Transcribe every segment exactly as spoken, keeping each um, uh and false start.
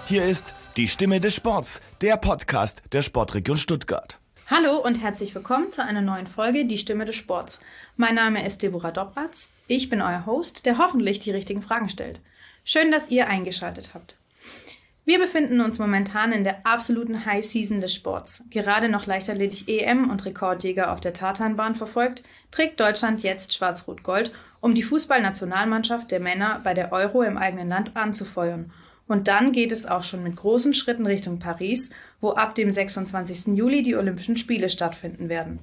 Hier ist die Stimme des Sports, der Podcast der Sportregion Stuttgart. Hallo und herzlich willkommen zu einer neuen Folge Die Stimme des Sports. Mein Name ist Deborah Dobratz. Ich bin euer Host, der hoffentlich die richtigen Fragen stellt. Schön, dass ihr eingeschaltet habt. Wir befinden uns momentan in der absoluten High Season des Sports. Gerade noch Leichtathletik E M und Rekordjäger auf der Tatanbahn verfolgt, trägt Deutschland jetzt Schwarz-Rot-Gold, um die Fußballnationalmannschaft der Männer bei der Euro im eigenen Land anzufeuern. Und dann geht es auch schon mit großen Schritten Richtung Paris, wo ab dem sechsundzwanzigsten Juli die Olympischen Spiele stattfinden werden.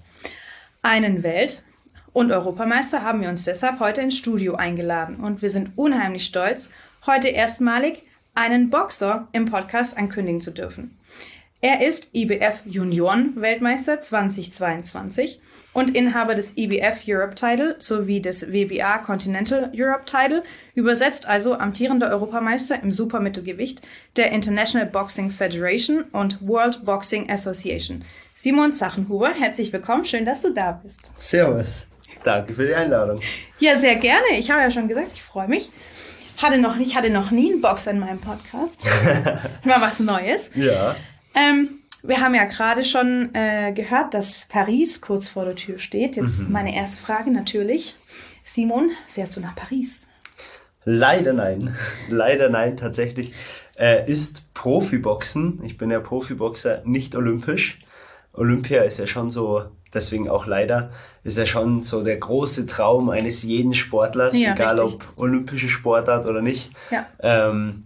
Einen Welt- und Europameister haben wir uns deshalb heute ins Studio eingeladen. Und wir sind unheimlich stolz, heute erstmalig einen Boxer im Podcast ankündigen zu dürfen. Er ist I B F Junioren-Weltmeister zweitausendzweiundzwanzig und Inhaber des I B F Europe Title sowie des W B A Continental Europe Title, übersetzt also amtierender Europameister im Supermittelgewicht der International Boxing Federation und World Boxing Association. Simon Zachenhuber, herzlich willkommen, schön, dass du da bist. Servus, danke für die Einladung. Ja, sehr gerne, ich habe ja schon gesagt, ich freue mich. Hatte noch, ich hatte noch nie einen Boxer in meinem Podcast. Mal was Neues. Ja. Ähm, wir haben ja gerade schon äh, gehört, dass Paris kurz vor der Tür steht. Jetzt mhm. meine erste Frage natürlich. Simon, fährst du nach Paris? Leider nein. Leider nein, tatsächlich. Äh, ist Profiboxen, ich bin ja Profiboxer, nicht olympisch. Olympia ist ja schon so, deswegen auch leider, ist ja schon so der große Traum eines jeden Sportlers, ja, egal richtig. Ob olympische Sportart oder nicht. Ja. Ähm,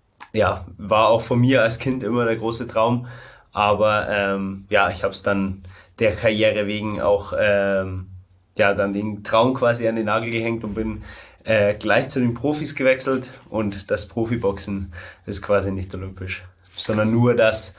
ja, war auch von mir als Kind immer der große Traum. Aber ähm, ja, ich habe es dann der Karriere wegen auch ähm, ja dann den Traum quasi an den Nagel gehängt und bin äh, gleich zu den Profis gewechselt. Und das Profiboxen ist quasi nicht olympisch, sondern nur das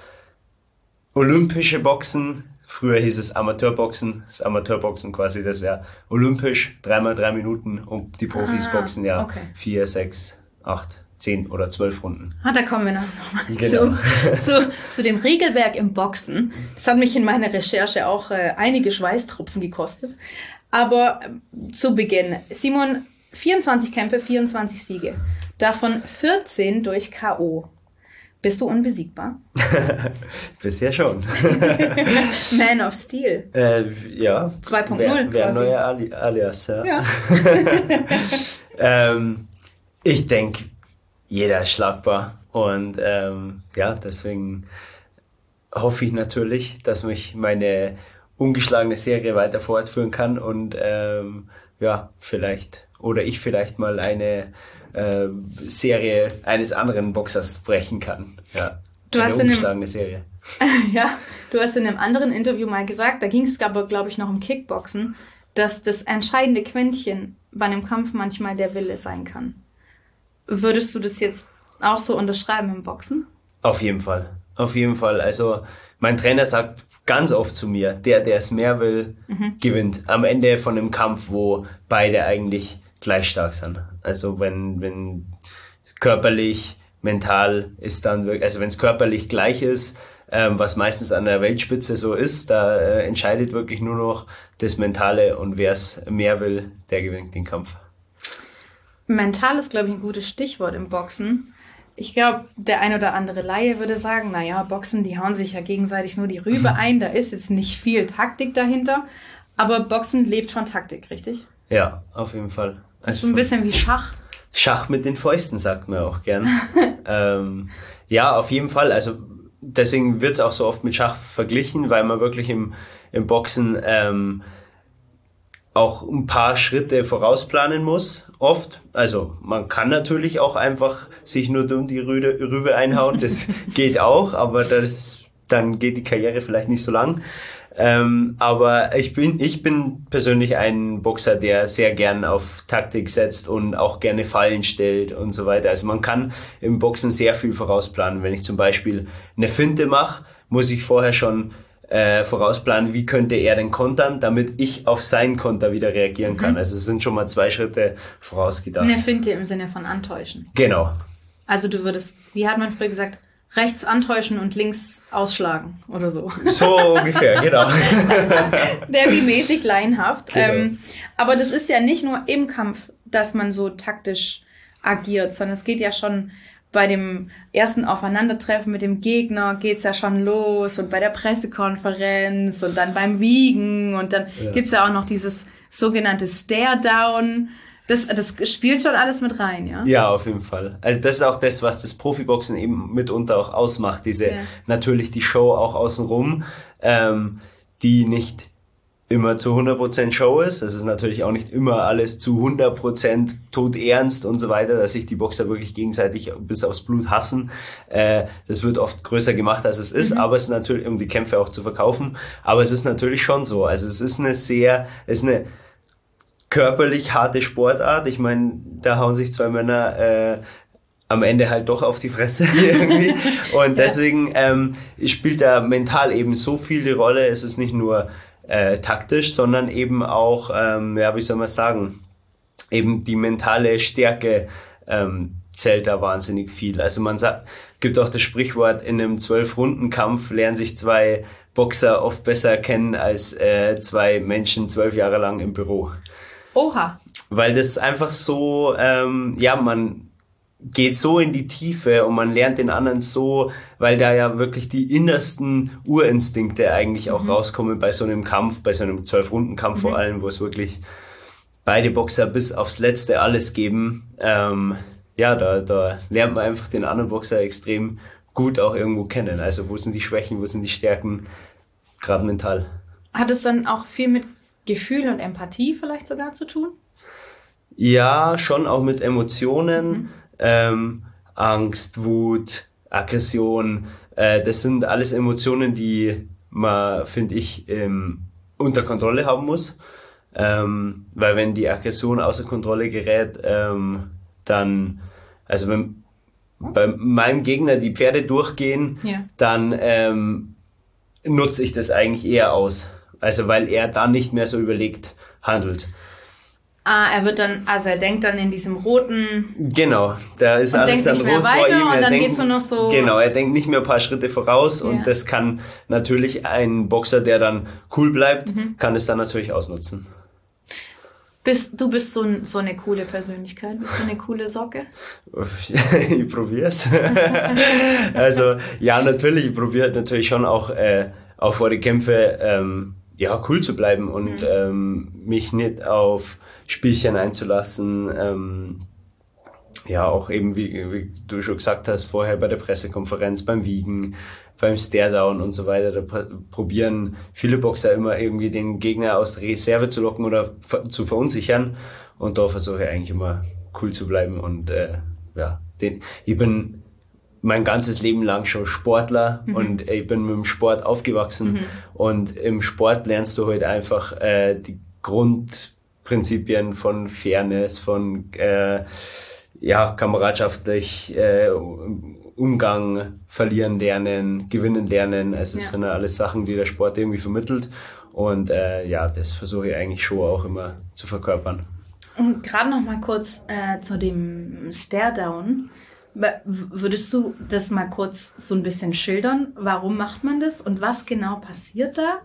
olympische Boxen. Früher hieß es Amateurboxen. Das Amateurboxen quasi, das ist ja olympisch, dreimal drei Minuten und die Profis ah, boxen ja okay. vier, sechs, acht, zehn oder zwölf Runden. Ah, da kommen wir nochmal genau. zu, zu, zu dem Regelwerk im Boxen. Das hat mich in meiner Recherche auch äh, einige Schweißtropfen gekostet. Aber äh, zu Beginn, Simon, vierundzwanzig Kämpfe, vierundzwanzig Siege. Davon vierzehn durch K O. Bist du unbesiegbar? Bisher schon. Man of Steel. Äh, ja. zwei Punkt null Wer, quasi. Wer neuer Ali- Alias, ja. ja. ähm, ich denke, jeder ist schlagbar. Und ähm, ja, deswegen hoffe ich natürlich, dass mich meine ungeschlagene Serie weiter fortführen kann und ähm, ja, vielleicht, oder ich vielleicht mal eine äh, Serie eines anderen Boxers brechen kann. Ja, du eine hast ungeschlagene in einem, Serie. Ja, du hast in einem anderen Interview mal gesagt, da ging es aber, glaube ich, noch um Kickboxen, dass das entscheidende Quäntchen bei einem Kampf manchmal der Wille sein kann. Würdest du das jetzt auch so unterschreiben im Boxen? Auf jeden Fall, auf jeden Fall. Also mein Trainer sagt ganz oft zu mir, der, der es mehr will, mhm. gewinnt. Am Ende von einem Kampf, wo beide eigentlich gleich stark sind. Also wenn, wenn körperlich, mental ist dann wirklich, also wenn es körperlich gleich ist, ähm, was meistens an der Weltspitze so ist, da äh, entscheidet wirklich nur noch das Mentale und wer es mehr will, der gewinnt den Kampf. Mental ist, glaube ich, ein gutes Stichwort im Boxen. Ich glaube, der ein oder andere Laie würde sagen, naja, Boxen, die hauen sich ja gegenseitig nur die Rübe ein, da ist jetzt nicht viel Taktik dahinter, aber Boxen lebt von Taktik, richtig? Ja, auf jeden Fall. Das ist so ein bisschen wie Schach. Schach mit den Fäusten, sagt man auch gern. ähm, ja, auf jeden Fall. Also deswegen wird es auch so oft mit Schach verglichen, weil man wirklich im, im Boxen ähm, auch ein paar Schritte vorausplanen muss, oft. Also man kann natürlich auch einfach sich nur dumm die Rübe, Rübe einhauen, das geht auch, aber das, dann geht die Karriere vielleicht nicht so lang. Ähm, aber ich bin, ich bin persönlich ein Boxer, der sehr gern auf Taktik setzt und auch gerne Fallen stellt und so weiter. Also man kann im Boxen sehr viel vorausplanen. Wenn ich zum Beispiel eine Finte mache, muss ich vorher schon äh, vorausplanen, wie könnte er denn kontern, damit ich auf seinen Konter wieder reagieren kann. Mhm. Also es sind schon mal zwei Schritte vorausgedacht. Eine Finte im Sinne von antäuschen. Genau. Also du würdest, wie hat man früher gesagt, rechts antäuschen und links ausschlagen oder so. So ungefähr, genau. Derby-mäßig laienhaft. Genau. Ähm, aber das ist ja nicht nur im Kampf, dass man so taktisch agiert, sondern es geht ja schon bei dem ersten Aufeinandertreffen mit dem Gegner geht's ja schon los und bei der Pressekonferenz und dann beim Wiegen und dann ja. gibt's ja auch noch dieses sogenannte Stare-Down. Das, das spielt schon alles mit rein, ja? Ja, auf jeden Fall. Also das ist auch das, was das Profiboxen eben mitunter auch ausmacht. Diese, ja. natürlich die Show auch außenrum, ähm, die nicht immer zu hundert Prozent Show ist. Das ist natürlich auch nicht immer alles zu hundert Prozent todernst und so weiter, dass sich die Boxer wirklich gegenseitig bis aufs Blut hassen. Äh, das wird oft größer gemacht, als es ist, mhm. aber es ist natürlich, um die Kämpfe auch zu verkaufen. Aber es ist natürlich schon so. Also es ist eine sehr, es ist eine körperlich harte Sportart. Ich meine, da hauen sich zwei Männer äh, am Ende halt doch auf die Fresse irgendwie. Und ja. deswegen ähm, spielt da mental eben so viel die Rolle. Es ist nicht nur äh, taktisch, sondern eben auch, ähm, ja, wie soll man sagen, eben die mentale Stärke ähm, zählt da wahnsinnig viel. Also man sagt, gibt auch das Sprichwort, in einem Zwölf-Runden-Kampf lernen sich zwei Boxer oft besser kennen als äh, zwei Menschen zwölf Jahre lang im Büro. Oha. Weil das einfach so, ähm, ja, man geht so in die Tiefe und man lernt den anderen so, weil da ja wirklich die innersten Urinstinkte eigentlich auch mhm. rauskommen bei so einem Kampf, bei so einem Zwölf-Runden-Kampf mhm. vor allem, wo es wirklich beide Boxer bis aufs Letzte alles geben. Ähm, ja, da, da lernt man einfach den anderen Boxer extrem gut auch irgendwo kennen. Also wo sind die Schwächen, wo sind die Stärken, gerade mental. Hat es dann auch viel mit Gefühl und Empathie vielleicht sogar zu tun? Ja, schon auch mit Emotionen, mhm. ähm, Angst, Wut, Aggression. Äh, das sind alles Emotionen, die man, finde ich, ähm, unter Kontrolle haben muss. Ähm, weil wenn die Aggression außer Kontrolle gerät, ähm, dann, also wenn bei meinem Gegner die Pferde durchgehen, ja. dann ähm, nutze ich das eigentlich eher aus. Also weil er da nicht mehr so überlegt handelt. Ah, er wird dann, also er denkt dann in diesem roten... Genau, da ist alles dann rot vor ihm. Und dann denkt, geht's nur noch so... Genau, er denkt nicht mehr ein paar Schritte voraus ja. und das kann natürlich ein Boxer, der dann cool bleibt, mhm. kann es dann natürlich ausnutzen. Bist, du bist so, so eine coole Persönlichkeit, bist du eine coole Socke? Ich probier's. Also ja, natürlich, ich probiere natürlich schon auch, äh, auch vor den Kämpfen ähm, ja, cool zu bleiben und mhm. ähm, mich nicht auf Spielchen einzulassen. Ähm, ja, auch eben, wie, wie du schon gesagt hast, vorher bei der Pressekonferenz, beim Wiegen, beim Stare-Down und so weiter, da pr- probieren viele Boxer immer irgendwie den Gegner aus der Reserve zu locken oder ver- zu verunsichern. Und da versuche ich eigentlich immer cool zu bleiben und äh, ja, den, ich bin mein ganzes Leben lang schon Sportler mhm. und ich bin mit dem Sport aufgewachsen mhm. und im Sport lernst du halt einfach äh, die Grundprinzipien von Fairness, von äh, ja, kameradschaftlich äh, Umgang, verlieren lernen, gewinnen lernen. Also es ja. sind ja alles Sachen, die der Sport irgendwie vermittelt und äh, ja, das versuche ich eigentlich schon auch immer zu verkörpern. Und gerade noch mal kurz äh, zu dem Stare-Down. Würdest du das mal kurz so ein bisschen schildern? Warum macht man das und was genau passiert da?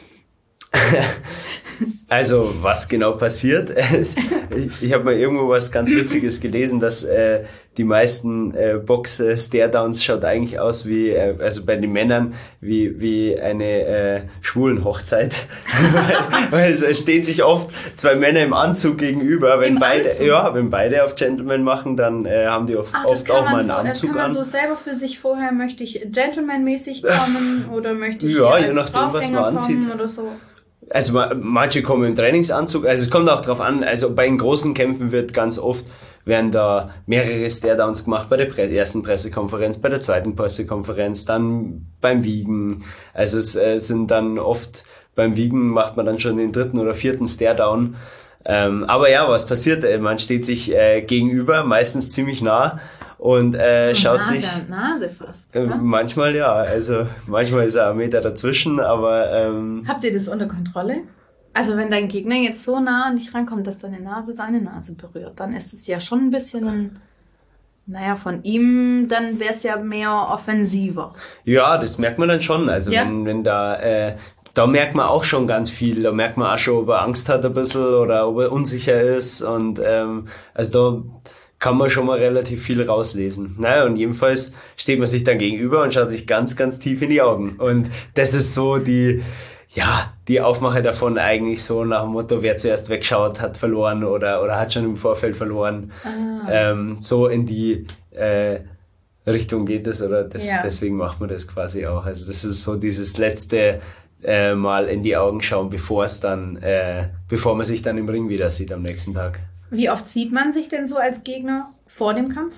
Also, was genau passiert? Ich, ich habe mal irgendwo was ganz Witziges gelesen, dass äh, die meisten äh, Box-Stare-Downs schaut eigentlich aus wie, äh, also bei den Männern, wie wie eine äh, Schwulen-Hochzeit. weil, weil es steht sich oft zwei Männer im Anzug gegenüber. Wenn Im beide, Anzug? ja, wenn beide auf Gentleman machen, dann äh, haben die oft, Ach, oft auch mal einen vor, Anzug an. Das kann man an. so selber für sich vorher, möchte ich gentlemanmäßig kommen oder möchte ich ja, hier je als nachdem, was man anzieht. Oder so? Also manche kommen im Trainingsanzug, also es kommt auch drauf an, also bei den großen Kämpfen wird ganz oft, werden da mehrere Stare-Downs gemacht, bei der Pre- ersten Pressekonferenz, bei der zweiten Pressekonferenz, dann beim Wiegen, also es äh, sind dann oft, beim Wiegen macht man dann schon den dritten oder vierten Stare-Down, ähm, aber ja, was passiert, man steht sich äh, gegenüber, meistens ziemlich nah, und äh, so schaut Nase sich an Nase fast. Äh, manchmal ja, also manchmal ist er ein Meter dazwischen, aber ähm, habt ihr das unter Kontrolle? Also wenn dein Gegner jetzt so nah an dich rankommt, dass deine Nase seine Nase berührt, dann ist es ja schon ein bisschen ein, naja, von ihm, dann wäre es ja mehr offensiver. Ja, das merkt man dann schon. Also ja. wenn, wenn da, äh, da merkt man auch schon ganz viel. Da merkt man auch schon, ob er Angst hat ein bisschen oder ob er unsicher ist. Und ähm, also da kann man schon mal relativ viel rauslesen. Naja, und jedenfalls steht man sich dann gegenüber und schaut sich ganz, ganz tief in die Augen. Und das ist so die, ja, die Aufmache davon eigentlich so nach dem Motto, wer zuerst wegschaut, hat verloren oder, oder hat schon im Vorfeld verloren. Ah. Ähm, so in die äh, Richtung geht es oder das, ja. deswegen macht man das quasi auch. Also das ist so dieses letzte äh, Mal in die Augen schauen, bevor es dann, äh, bevor man sich dann im Ring wieder sieht am nächsten Tag. Wie oft sieht man sich denn so als Gegner vor dem Kampf?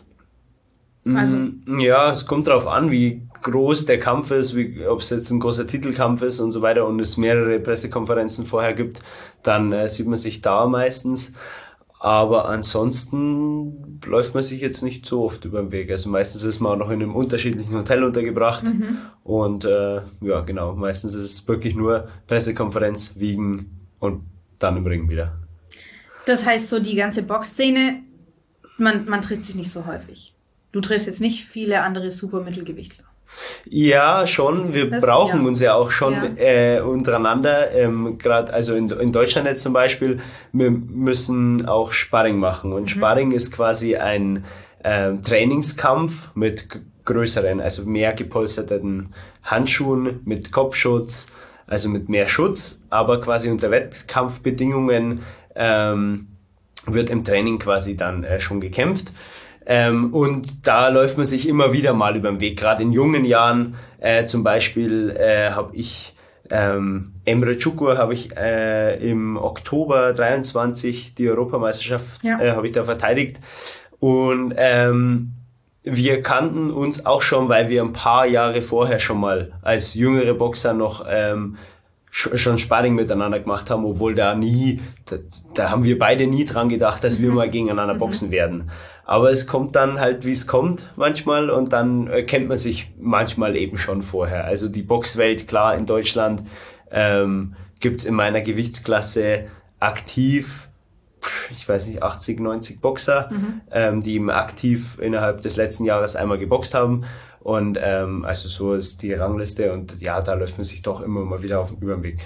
Also ja, es kommt darauf an, wie groß der Kampf ist, wie, ob es jetzt ein großer Titelkampf ist und so weiter und es mehrere Pressekonferenzen vorher gibt, dann äh, sieht man sich da meistens. Aber ansonsten läuft man sich jetzt nicht so oft über den Weg. Also meistens ist man auch noch in einem unterschiedlichen Hotel untergebracht. Mhm. Und äh, ja, genau, meistens ist es wirklich nur Pressekonferenz, Wiegen und dann im Ring wieder. Das heißt, so die ganze Boxszene, man, man trifft sich nicht so häufig. Du triffst jetzt nicht viele andere Supermittelgewichtler. Ja, schon. Wir das, brauchen ja. uns ja auch schon ja. äh, untereinander. Ähm, Gerade also in, in Deutschland jetzt zum Beispiel, wir müssen auch Sparring machen. Und mhm. Sparring ist quasi ein äh, Trainingskampf mit g- größeren, also mehr gepolsterten Handschuhen, mit Kopfschutz, also mit mehr Schutz, aber quasi unter Wettkampfbedingungen ähm, wird im Training quasi dann äh, schon gekämpft. Ähm, und da läuft man sich immer wieder mal über den Weg. Gerade in jungen Jahren äh, zum Beispiel äh, habe ich ähm, Emre Çukur habe ich äh, im Oktober dreiundzwanzig die Europameisterschaft ja. äh, habe ich da verteidigt. Und ähm, wir kannten uns auch schon, weil wir ein paar Jahre vorher schon mal als jüngere Boxer noch ähm, schon Sparring miteinander gemacht haben, obwohl da nie, da, da haben wir beide nie dran gedacht, dass wir mal gegeneinander boxen werden. Aber es kommt dann halt, wie es kommt manchmal und dann äh, kennt man sich manchmal eben schon vorher. Also die Boxwelt, klar, in Deutschland ähm, gibt's in meiner Gewichtsklasse aktiv, ich weiß nicht, achtzig, neunzig Boxer, mhm. ähm, die eben aktiv innerhalb des letzten Jahres einmal geboxt haben. Und ähm, also so ist die Rangliste und ja, da läuft man sich doch immer mal wieder auf über den Weg.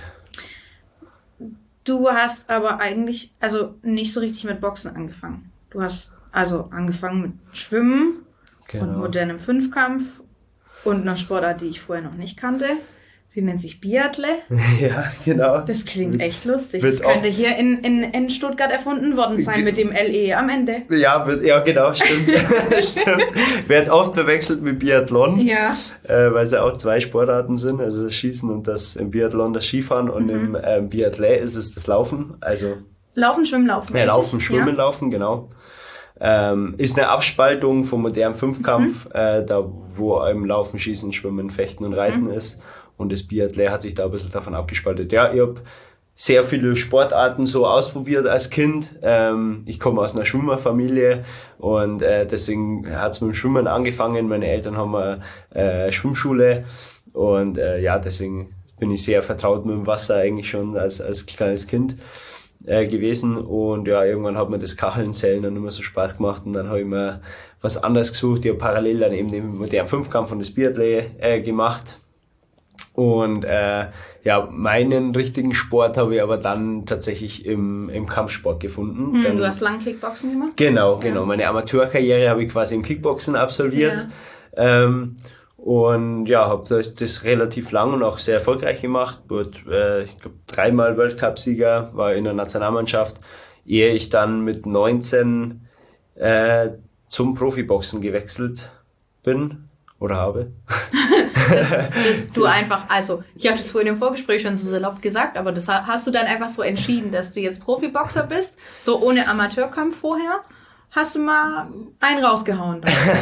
Du hast aber eigentlich also nicht so richtig mit Boxen angefangen. Du hast also angefangen mit Schwimmen genau. und modernem Fünfkampf und einer Sportart, die ich vorher noch nicht kannte. Die nennt sich Biathlon. Ja, genau. Das klingt echt lustig. Das könnte hier in, in, in Stuttgart erfunden worden sein mit dem L E am Ende. Ja, wird, ja genau, stimmt. stimmt. Wird oft verwechselt mit Biathlon, ja. äh, weil es ja auch zwei Sportarten sind, also das Schießen und das im Biathlon das Skifahren und mhm. im ähm, Biathlon ist es das Laufen. Also Laufen, Schwimmen, Laufen. Ja, Laufen, Schwimmen, ja. Laufen, genau. Ähm, ist eine Abspaltung vom modernen Fünfkampf, mhm. äh, da wo im Laufen, Schießen, Schwimmen, Fechten und Reiten mhm. ist. Und das Biathlon hat sich da ein bisschen davon abgespaltet. Ja, ich habe sehr viele Sportarten so ausprobiert als Kind. Ähm, ich komme aus einer Schwimmerfamilie und äh, deswegen hat es mit dem Schwimmen angefangen. Meine Eltern haben eine äh, Schwimmschule und äh, ja, deswegen bin ich sehr vertraut mit dem Wasser eigentlich schon als als kleines Kind äh, gewesen. Und ja, irgendwann hat mir das Kacheln-Zählen dann immer so Spaß gemacht und dann habe ich mir was anderes gesucht. Ich habe parallel dann eben den modernen Fünfkampf und das Biathlon äh, gemacht. Und äh, ja, meinen richtigen Sport habe ich aber dann tatsächlich im im Kampfsport gefunden. Hm, dann, du hast lang Kickboxen gemacht? Genau, genau. Ja. Meine Amateurkarriere habe ich quasi im Kickboxen absolviert. Ja. Ähm, und ja, habe das, das relativ lang und auch sehr erfolgreich gemacht. Wurde, äh, ich glaube, dreimal Weltcup-Sieger, war in der Nationalmannschaft, ehe ich dann mit neunzehn äh, zum Profiboxen gewechselt bin oder habe. dass, dass du einfach, also ich habe das vorhin im Vorgespräch schon so salopp gesagt, aber das hast du dann einfach so entschieden, dass du jetzt Profiboxer bist, so ohne Amateurkampf vorher, hast du mal einen rausgehauen.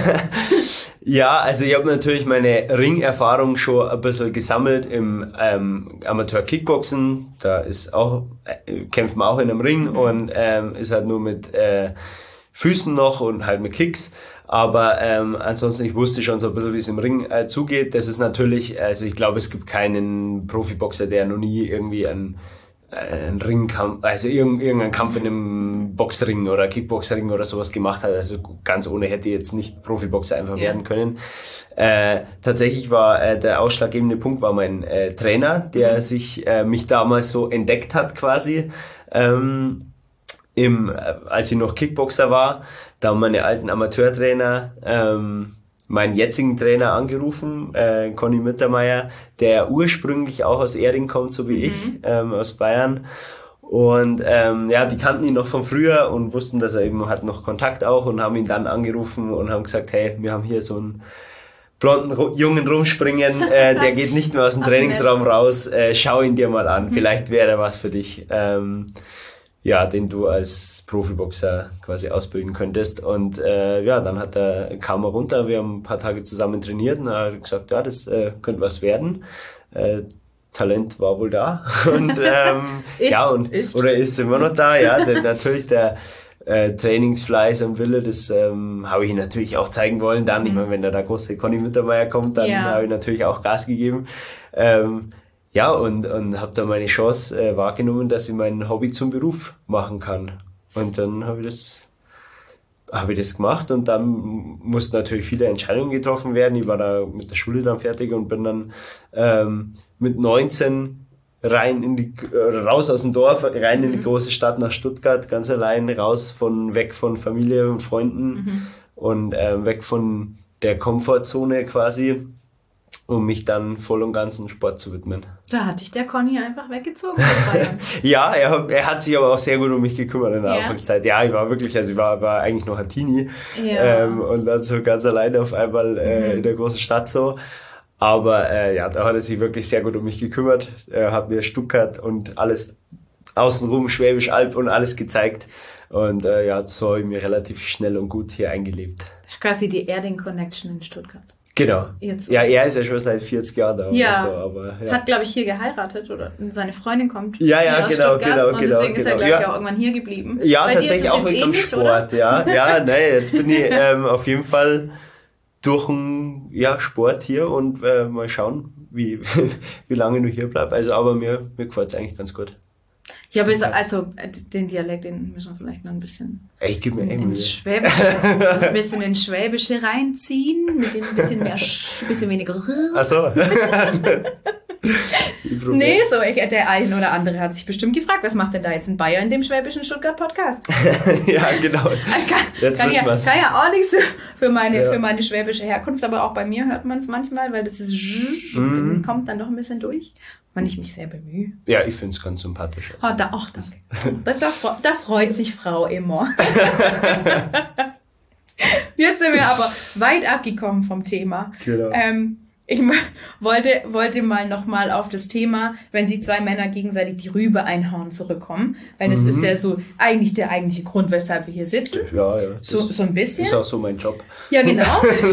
Ja, also ich habe natürlich meine Ringerfahrung schon ein bisschen gesammelt im ähm, Amateur-Kickboxen, da ist auch, äh, kämpft man auch in einem Ring mhm. und ähm, ist halt nur mit äh, Füßen noch und halt mit Kicks. Aber ähm, ansonsten, ich wusste schon so ein bisschen, wie es im Ring äh, zugeht. Das ist natürlich, also ich glaube, es gibt keinen Profiboxer, der noch nie irgendwie einen, einen Ringkampf, also irgendeinen Kampf in einem Boxring oder Kickboxring oder sowas gemacht hat. Also ganz ohne hätte jetzt nicht Profiboxer einfach ja. werden können. Äh, tatsächlich war äh, der ausschlaggebende Punkt war mein äh, Trainer, der mhm. sich äh, mich damals so entdeckt hat quasi. Ähm, im, als ich noch Kickboxer war, da haben meine alten Amateurtrainer ähm, meinen jetzigen Trainer angerufen, äh, Conny Mittermeier, der ursprünglich auch aus Erding kommt, so wie mhm. ich, ähm, aus Bayern. Und ähm, ja, die kannten ihn noch von früher und wussten, dass er eben hat noch Kontakt auch und haben ihn dann angerufen und haben gesagt, hey, wir haben hier so einen blonden Jungen rumspringen, äh, der geht nicht mehr aus dem Trainingsraum raus, äh, schau ihn dir mal an, vielleicht wäre er was für dich. Ähm, ja, den du als Profiboxer quasi ausbilden könntest. Und äh, ja, dann hat er, kam er runter, wir haben ein paar Tage zusammen trainiert und er hat gesagt, ja, das äh, könnte was werden. Äh, Talent war wohl da. Und ähm, ist, ja, und ist. oder ist immer noch da, ja. Der, natürlich der äh, Trainingsfleiß und Wille, das ähm, habe ich ihm natürlich auch zeigen wollen. Dann, mhm. ich meine, wenn da der große Conny Mittermeier kommt, dann ja. habe ich natürlich auch Gas gegeben. Ähm, Ja, und, und habe da meine Chance äh, wahrgenommen, dass ich mein Hobby zum Beruf machen kann. Und dann habe ich das habe ich das gemacht und dann mussten natürlich viele Entscheidungen getroffen werden. Ich war da mit der Schule dann fertig und bin dann ähm, mit neunzehn rein in die äh, raus aus dem Dorf, rein in die große Stadt nach Stuttgart, ganz allein raus von weg von Familie und Freunden mhm. und äh, weg von der Komfortzone quasi, um mich dann voll und ganz dem Sport zu widmen. Da hat dich der Conny einfach weggezogen. Ja, er, er hat sich aber auch sehr gut um mich gekümmert in der ja. Anfangszeit. Ja, ich war wirklich, also ich war, war eigentlich noch ein Teenie ja. ähm, und dann so ganz alleine auf einmal äh, mhm. in der großen Stadt so. Aber äh, ja, da hat er sich wirklich sehr gut um mich gekümmert. Er hat mir Stuttgart und alles außenrum, Schwäbisch Alb und alles gezeigt. Und äh, ja, so habe ich mir relativ schnell und gut hier eingelebt. Das ist quasi die Erding Connection in Stuttgart. Genau. Jetzt. Ja, er ist ja schon seit vierzig Jahren da. Ja. Oder so, aber, ja. Hat, glaube ich, hier geheiratet oder seine Freundin kommt. Ja, ja, genau, genau, und genau. deswegen genau. ist er, glaube ja. ich, auch irgendwann hier geblieben. Ja, Bei tatsächlich auch wegen dem Sport, oder? ja. Ja, nee, jetzt bin ich ähm, auf jeden Fall durch den ja, Sport hier und äh, mal schauen, wie, wie lange du hier bleibst. Also, aber mir, mir gefällt es eigentlich ganz gut. Ja, aber also den Dialekt, den müssen wir vielleicht noch ein bisschen ich geb mir in, ins Schwäbische, ein bisschen ins Schwäbische reinziehen, mit dem ein bisschen mehr, ein bisschen weniger. Ach so. Nee, so, ich, der eine oder andere hat sich bestimmt gefragt, was macht denn da jetzt ein Bayer in dem schwäbischen Stuttgart-Podcast? Ja, genau. Also kann, jetzt kann, wissen ja, wir's. kann ja auch nichts für meine, ja. für meine schwäbische Herkunft, aber auch bei mir hört man es manchmal, weil das ist mhm. kommt dann doch ein bisschen durch, wenn ich mich sehr bemühe. Ja, ich finde es ganz sympathisch. Also. Oh, da, ach, danke. Da, da, da freut sich Frau immer. Jetzt sind wir aber weit abgekommen vom Thema. Genau. Ähm, ich wollte, wollte mal nochmal auf das Thema, wenn sich zwei Männer gegenseitig die Rübe einhauen, zurückkommen. Weil das mhm. ist ja so eigentlich der eigentliche Grund, weshalb wir hier sitzen. Ja, ja. So, so ein bisschen. Ist auch so mein Job. Ja, genau.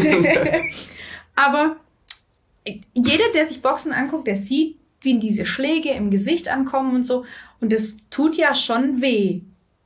Aber jeder, der sich Boxen anguckt, der sieht, wie diese Schläge im Gesicht ankommen und so. Und das tut ja schon weh.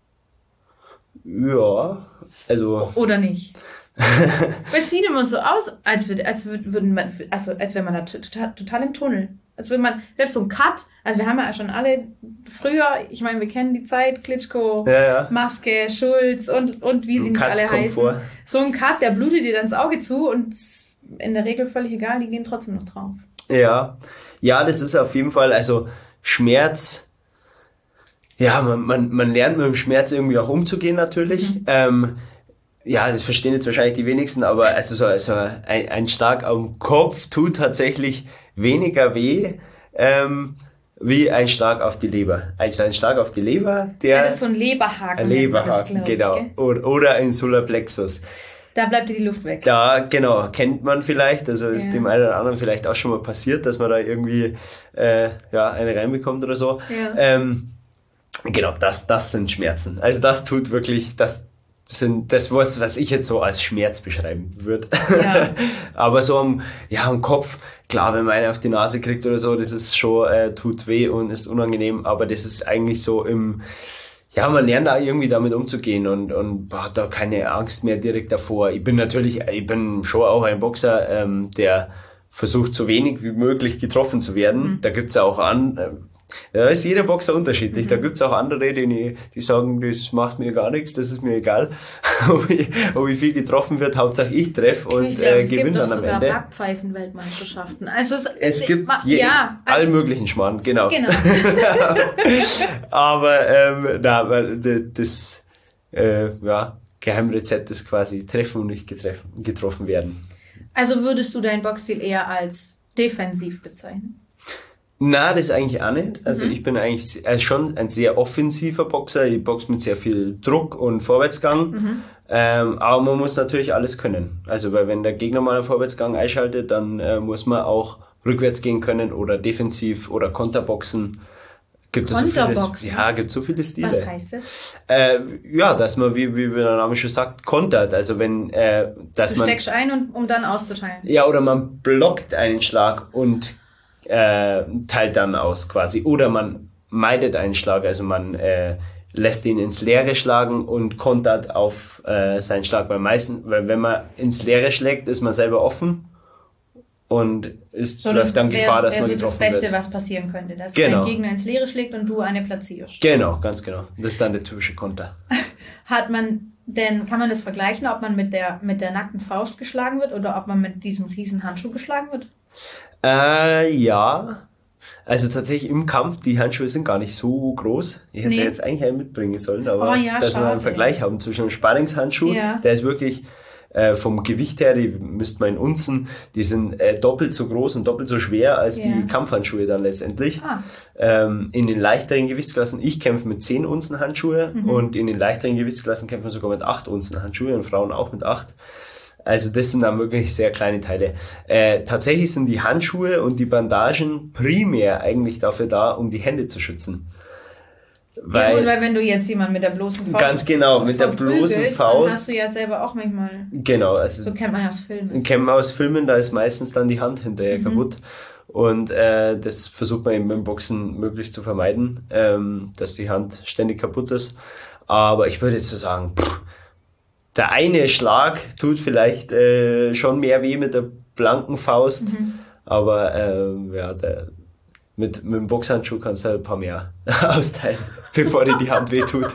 Ja, also... Oder nicht? Es sieht immer so aus, als, würde, als, würden man, also als wäre man da total, total im Tunnel. Als würde man, selbst so ein Cut, also wir haben ja schon alle früher, ich meine, wir kennen die Zeit, Klitschko, ja, ja. Maske, Schulz und, und wie sie nicht alle heißen. Vor. So ein Cut, der blutet dir dann ins Auge zu und in der Regel völlig egal, die gehen trotzdem noch drauf. Ja, ja, das ist auf jeden Fall, also Schmerz, ja, man, man, man lernt mit dem Schmerz irgendwie auch umzugehen natürlich. Mhm. Ähm, ja, das verstehen jetzt wahrscheinlich die wenigsten, aber also so also ein, ein Schlag am Kopf tut tatsächlich weniger weh ähm, wie ein Schlag auf die Leber. Also ein Schlag auf die Leber, der... Ja, das ist so ein Leberhaken. Ein Leberhaken, das, genau. Ich, oder, oder ein Solarplexus. Da bleibt dir die Luft weg. Da, genau, kennt man vielleicht, also ist ja. dem einen oder anderen vielleicht auch schon mal passiert, dass man da irgendwie äh, ja eine reinbekommt oder so. Ja. Ähm, genau, das, das sind Schmerzen. Also das tut wirklich, das sind das, was, was ich jetzt so als Schmerz beschreiben würde. Ja. Aber so am, ja, am Kopf, klar, wenn man einen auf die Nase kriegt oder so, das ist schon, äh, tut weh und ist unangenehm, aber das ist eigentlich so im... Ja, man lernt da irgendwie damit umzugehen und, und hat da keine Angst mehr direkt davor. Ich bin natürlich, ich bin schon auch ein Boxer, ähm, der versucht, so wenig wie möglich getroffen zu werden. Mhm. Da gibt's ja auch an, äh, Da ist jeder Boxer unterschiedlich. Mhm. Da gibt's auch andere, die, die sagen, das macht mir gar nichts, das ist mir egal, ob, ich, ob ich viel getroffen wird, Hauptsache ich treffe und ich glaub, äh, es gewinne gibt dann am sogar Ende. Backpfeifen-Weltmeisterschaften. Also es, es gibt je, ja, also, allen möglichen Schmarrn, genau. genau. Aber ähm, na, weil das, das äh, ja, Geheimrezept ist quasi treffen und nicht getreffen, getroffen werden. Also würdest du deinen Boxstil eher als defensiv bezeichnen? Na, das eigentlich auch nicht. Also Mhm. ich bin eigentlich äh, schon ein sehr offensiver Boxer. Ich boxe mit sehr viel Druck und Vorwärtsgang. Mhm. Ähm, aber man muss natürlich alles können. Also weil wenn der Gegner mal einen Vorwärtsgang einschaltet, dann äh, muss man auch rückwärts gehen können oder defensiv oder Konterboxen. Gibt es so viele, ja, gibt so viele Stile. Was heißt das? Äh, ja, dass man, wie, wie der Name schon sagt, kontert. Also wenn, äh, dass du man... Du steckst ein, und, um dann auszuteilen. Ja, oder man blockt einen Schlag und äh, teilt dann aus quasi. Oder man meidet einen Schlag, also man äh, lässt ihn ins Leere schlagen und kontert auf äh, seinen Schlag. Weil meistens, weil wenn man ins Leere schlägt, ist man selber offen und ist so, läuft dann wär, Gefahr, dass wär man so getroffen das Beste, wird. was passieren könnte, dass genau. dein Gegner ins Leere schlägt und du eine platzierst. Genau, ganz genau. Das ist dann der typische Konter. Hat man denn, kann man das vergleichen, ob man mit der mit der nackten Faust geschlagen wird oder ob man mit diesem riesen Handschuh geschlagen wird? Äh, ja. Also tatsächlich im Kampf, die Handschuhe sind gar nicht so groß. Ich hätte nee. jetzt eigentlich einen mitbringen sollen, aber oh, ja, dass schade. wir einen Vergleich haben zwischen einem Sparringshandschuh, ja. der ist wirklich äh, vom Gewicht her, die müsste man in Unzen, die sind äh, doppelt so groß und doppelt so schwer als ja. die Kampfhandschuhe dann letztendlich. Ah. Ähm, in den leichteren Gewichtsklassen, ich kämpfe mit zehn Unzen Handschuhe mhm. und in den leichteren Gewichtsklassen kämpfen wir sogar mit acht Unzen Handschuhe und Frauen auch mit acht. Also das sind dann wirklich sehr kleine Teile. Äh, tatsächlich sind die Handschuhe und die Bandagen primär eigentlich dafür da, um die Hände zu schützen. Weil, ja gut, weil wenn du jetzt jemanden mit der bloßen Faust ganz genau, mit der bloßen Faust, dann hast du ja selber auch manchmal, genau, also so kennt man ja aus Filmen. Kennt man aus Filmen, da ist meistens dann die Hand hinterher mhm. kaputt. Und äh, das versucht man eben im Boxen möglichst zu vermeiden, ähm, dass die Hand ständig kaputt ist. Aber ich würde jetzt so sagen, pff, der eine Schlag tut vielleicht äh, schon mehr weh mit der blanken Faust, mhm. aber ähm, ja, der, mit, mit dem Boxhandschuh kannst du halt ein paar mehr austeilen, bevor dir die Hand weh tut.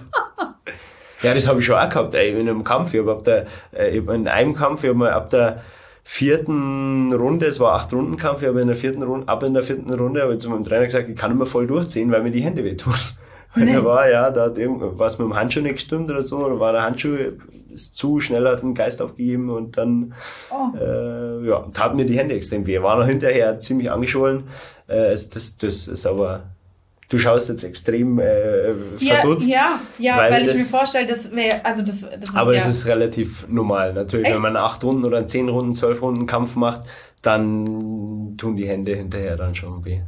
Ja, das habe ich schon auch gehabt, ey, in einem Kampf. Ich habe ab der, äh, in einem Kampf, ich habe mal ab der vierten Runde, es war acht Runden Kampf, ich habe in der vierten Runde, ab in der vierten Runde habe ich zu meinem Trainer gesagt, ich kann immer voll durchziehen, weil mir die Hände wehtun. Weil nee. er war, ja, da hat irgendwas mit dem Handschuh nicht gestimmt oder so, oder war der Handschuh ist zu schnell, hat den Geist aufgegeben und dann, oh. äh, ja, tat mir die Hände extrem weh. War noch hinterher ziemlich angeschwollen, äh, also das, das ist aber, du schaust jetzt extrem äh, verdutzt. Ja, ja, ja, weil, weil ich das, mir vorstelle, das wäre, also das, das ist aber ja... das ist relativ normal. Natürlich, echt? Wenn man acht Runden oder zehn Runden, zwölf Runden Kampf macht, dann tun die Hände hinterher dann schon weh.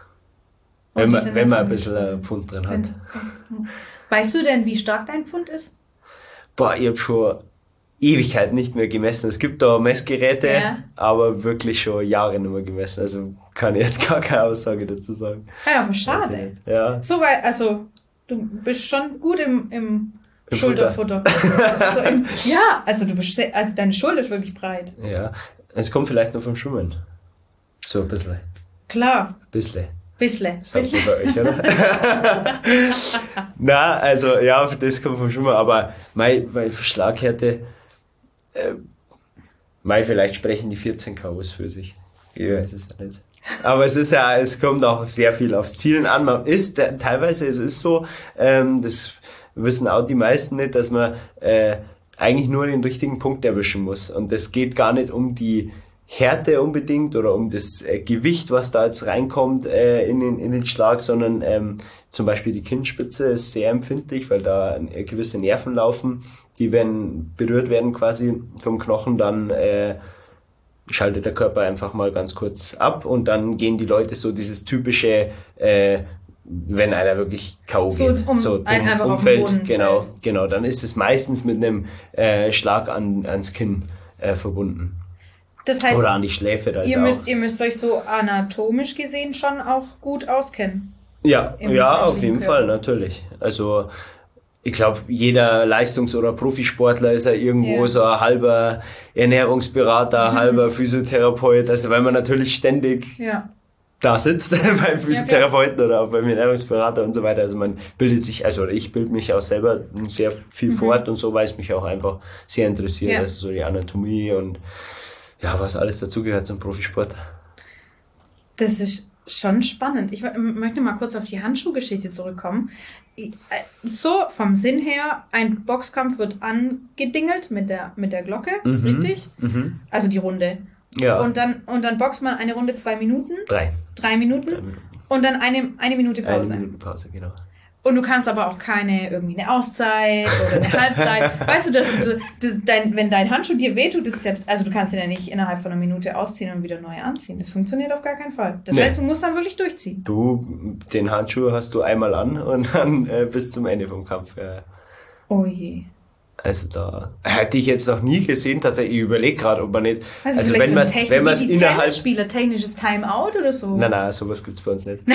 Wenn man, wenn man ein bisschen ein Pfund drin hat. Weißt du denn, wie stark dein Pfund ist? Boah, ich habe schon Ewigkeit nicht mehr gemessen. Es gibt da Messgeräte, ja. aber wirklich schon Jahre nicht mehr gemessen. Also kann ich jetzt gar keine Aussage dazu sagen. Ja, aber schade. Ja. So weit, also du bist schon gut im, im, Im Schulterfutter. also im, ja, also du bist, also deine Schulter ist wirklich breit. Ja, es kommt vielleicht nur vom Schwimmen. So ein bisschen. Klar. Bisschen. Bissle. Sagt ihr bei euch, oder? Na, also, ja, das kommt vom Schwimmen, aber meine, meine Schlaghärte, äh, mein, vielleicht sprechen die vierzehn K Os für sich. Ich weiß es ja nicht. Aber es ist ja, es kommt auch sehr viel aufs Zielen an. Man ist, teilweise, es ist so, ähm, das wissen auch die meisten nicht, dass man, äh, eigentlich nur den richtigen Punkt erwischen muss. Und es geht gar nicht um die Härte unbedingt oder um das äh, Gewicht, was da jetzt reinkommt äh, in, den, in den Schlag, sondern ähm, zum Beispiel die Kinnspitze ist sehr empfindlich, weil da äh, gewisse Nerven laufen, die wenn berührt werden quasi vom Knochen, dann äh, schaltet der Körper einfach mal ganz kurz ab und dann gehen die Leute so dieses typische, äh, wenn einer wirklich K O so, geht, um, so ein, dumm umfällt, genau, fällt. genau, dann ist es meistens mit einem äh, Schlag an, ans Kinn äh, verbunden. Das heißt, oder an die Schläfe. Da ihr, ist müsst, auch ihr müsst euch so anatomisch gesehen schon auch gut auskennen. Ja, ja, auf jeden Körper. Fall, natürlich. Also ich glaube, jeder Leistungs- oder Profisportler ist ja irgendwo ja. so ein halber Ernährungsberater, mhm. halber Physiotherapeut. Also weil man natürlich ständig ja. da sitzt beim Physiotherapeuten ja, oder auch beim Ernährungsberater und so weiter. Also man bildet sich, also ich bilde mich auch selber sehr viel mhm. fort und so, weil es mich auch einfach sehr interessiert. Ja. Also so die Anatomie und ja, was alles dazugehört zum Profisport. Das ist schon spannend. Ich möchte mal kurz auf die Handschuhgeschichte zurückkommen. So vom Sinn her, ein Boxkampf wird angedingelt mit der, mit der Glocke, mhm. richtig? Mhm. Also die Runde. Ja. Und dann, und dann boxt man eine Runde zwei Minuten. Drei. Drei Minuten. Drei Minuten. Und dann eine, eine Minute Pause. Eine Minute Pause, genau. Und du kannst aber auch keine, irgendwie eine Auszeit oder eine Halbzeit. Weißt du, dass du, das, dein, wenn dein Handschuh dir wehtut, das ist ja, also du kannst ihn ja nicht innerhalb von einer Minute ausziehen und wieder neu anziehen. Das funktioniert auf gar keinen Fall. Das nee. heißt, du musst dann wirklich durchziehen. Du, den Handschuh hast du einmal an und dann äh, bis zum Ende vom Kampf. Äh. Oh je. Also da hätte ich jetzt noch nie gesehen, tatsächlich. Ich überlege gerade, ob man nicht, also, also wenn man so wenn man es innerhalb Spieler technisches Timeout oder so. Nein, nein, sowas gibt's bei uns nicht.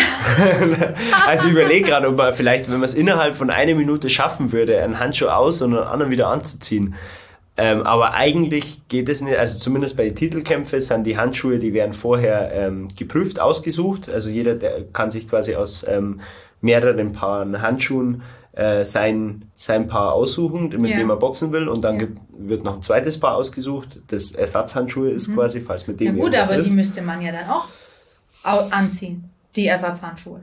Also ich überlege gerade, ob man vielleicht, wenn man es innerhalb von einer Minute schaffen würde, einen Handschuh aus und einen anderen wieder anzuziehen. Ähm, aber eigentlich geht es nicht, also zumindest bei den Titelkämpfen sind die Handschuhe, die werden vorher ähm, geprüft, ausgesucht. Also jeder, der kann sich quasi aus ähm, mehreren Paaren Handschuhen äh, sein, sein Paar aussuchen, mit ja. dem er boxen will, und dann ja. gibt, wird noch ein zweites Paar ausgesucht, das Ersatzhandschuhe ist mhm. quasi, falls mit dem ja gut, aber ist. Die müsste man ja dann auch anziehen, die Ersatzhandschuhe.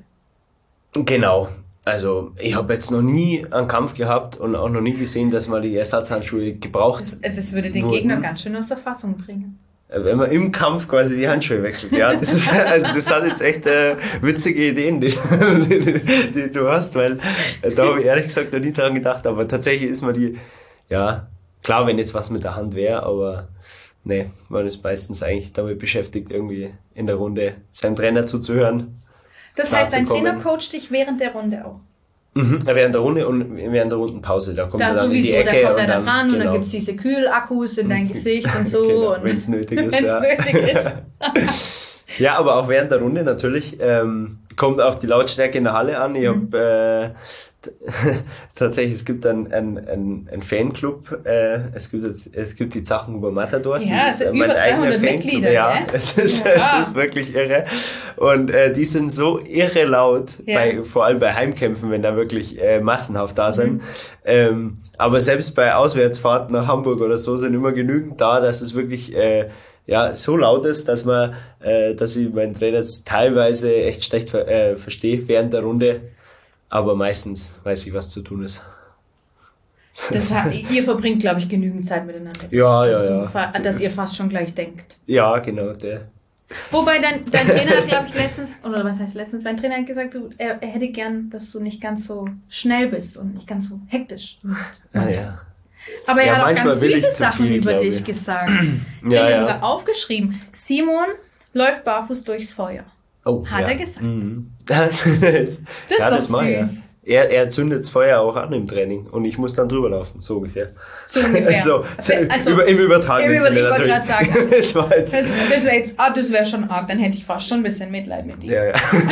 Genau. Also ich habe jetzt noch nie einen Kampf gehabt und auch noch nie gesehen, dass man die Ersatzhandschuhe gebraucht. Das, das würde den wurden. Gegner ganz schön aus der Fassung bringen. Wenn man im Kampf quasi die Handschuhe wechselt. Ja, das ist, also das sind jetzt echt äh, witzige Ideen, die, die, die du hast, weil äh, da habe ich ehrlich gesagt noch nie dran gedacht, aber tatsächlich ist man die, ja, klar, wenn jetzt was mit der Hand wäre, aber nee, man ist meistens eigentlich damit beschäftigt, irgendwie in der Runde seinem Trainer zuzuhören. Das heißt, dein Trainer coacht dich während der Runde auch? Mhm, während der Runde und während der Rundenpause. Da kommt da er dann sowieso, in die Ecke. Da kommt er dann ran, genau. Und dann genau. gibt's diese Kühlakkus in dein Gesicht und so. Genau, wenn es nötig ist. ja. nötig ist. Ja, aber auch während der Runde natürlich. Ähm, kommt auf die Lautstärke in der Halle an. Ich mhm. habe äh, tatsächlich, es gibt einen ein, ein Fanclub, äh, es gibt jetzt, es gibt die Zachenhuber Matadors. Ja, das ist also mein über dreihundert eigener Mitglieder. Ja, ja? es ist, ja. es ist wirklich irre. Und äh, die sind so irre laut, ja. bei, vor allem bei Heimkämpfen, wenn da wirklich äh, massenhaft da sind. Mhm. Ähm, aber selbst bei Auswärtsfahrten nach Hamburg oder so sind immer genügend da, dass es wirklich äh, ja so laut ist, dass man, äh, dass ich meinen Trainer jetzt teilweise echt schlecht ver- äh, verstehe während der Runde, aber meistens weiß ich, was zu tun ist. Das hat, ihr verbringt, glaube ich, genügend Zeit miteinander. Ja, dass, ja, dass ja. Du, dass ihr fast schon gleich denkt. Ja, genau, der. Wobei dein, dein Trainer hat, glaube ich, letztens, oder was heißt letztens, dein Trainer hat gesagt, du, er, er hätte gern, dass du nicht ganz so schnell bist und nicht ganz so hektisch bist. Ah, ja. Aber er ja, hat auch ganz süße Sachen viel, über dich ich. gesagt. Ich ja, habe ja. sogar aufgeschrieben, Simon läuft barfuß durchs Feuer. Oh, hat ja. er gesagt. Mhm. das, das ist ja, doch das süß. Mal, ja. Er, er zündet das Feuer auch an im Training und ich muss dann drüber laufen, so ungefähr. So ungefähr. so, also, über, im übertragenen Sinne Sinne Ich wollte gerade sagen, das war jetzt, das, das wäre jetzt, ah, das wär schon arg, dann hätte ich fast schon ein bisschen Mitleid mit dir. Ja, ja.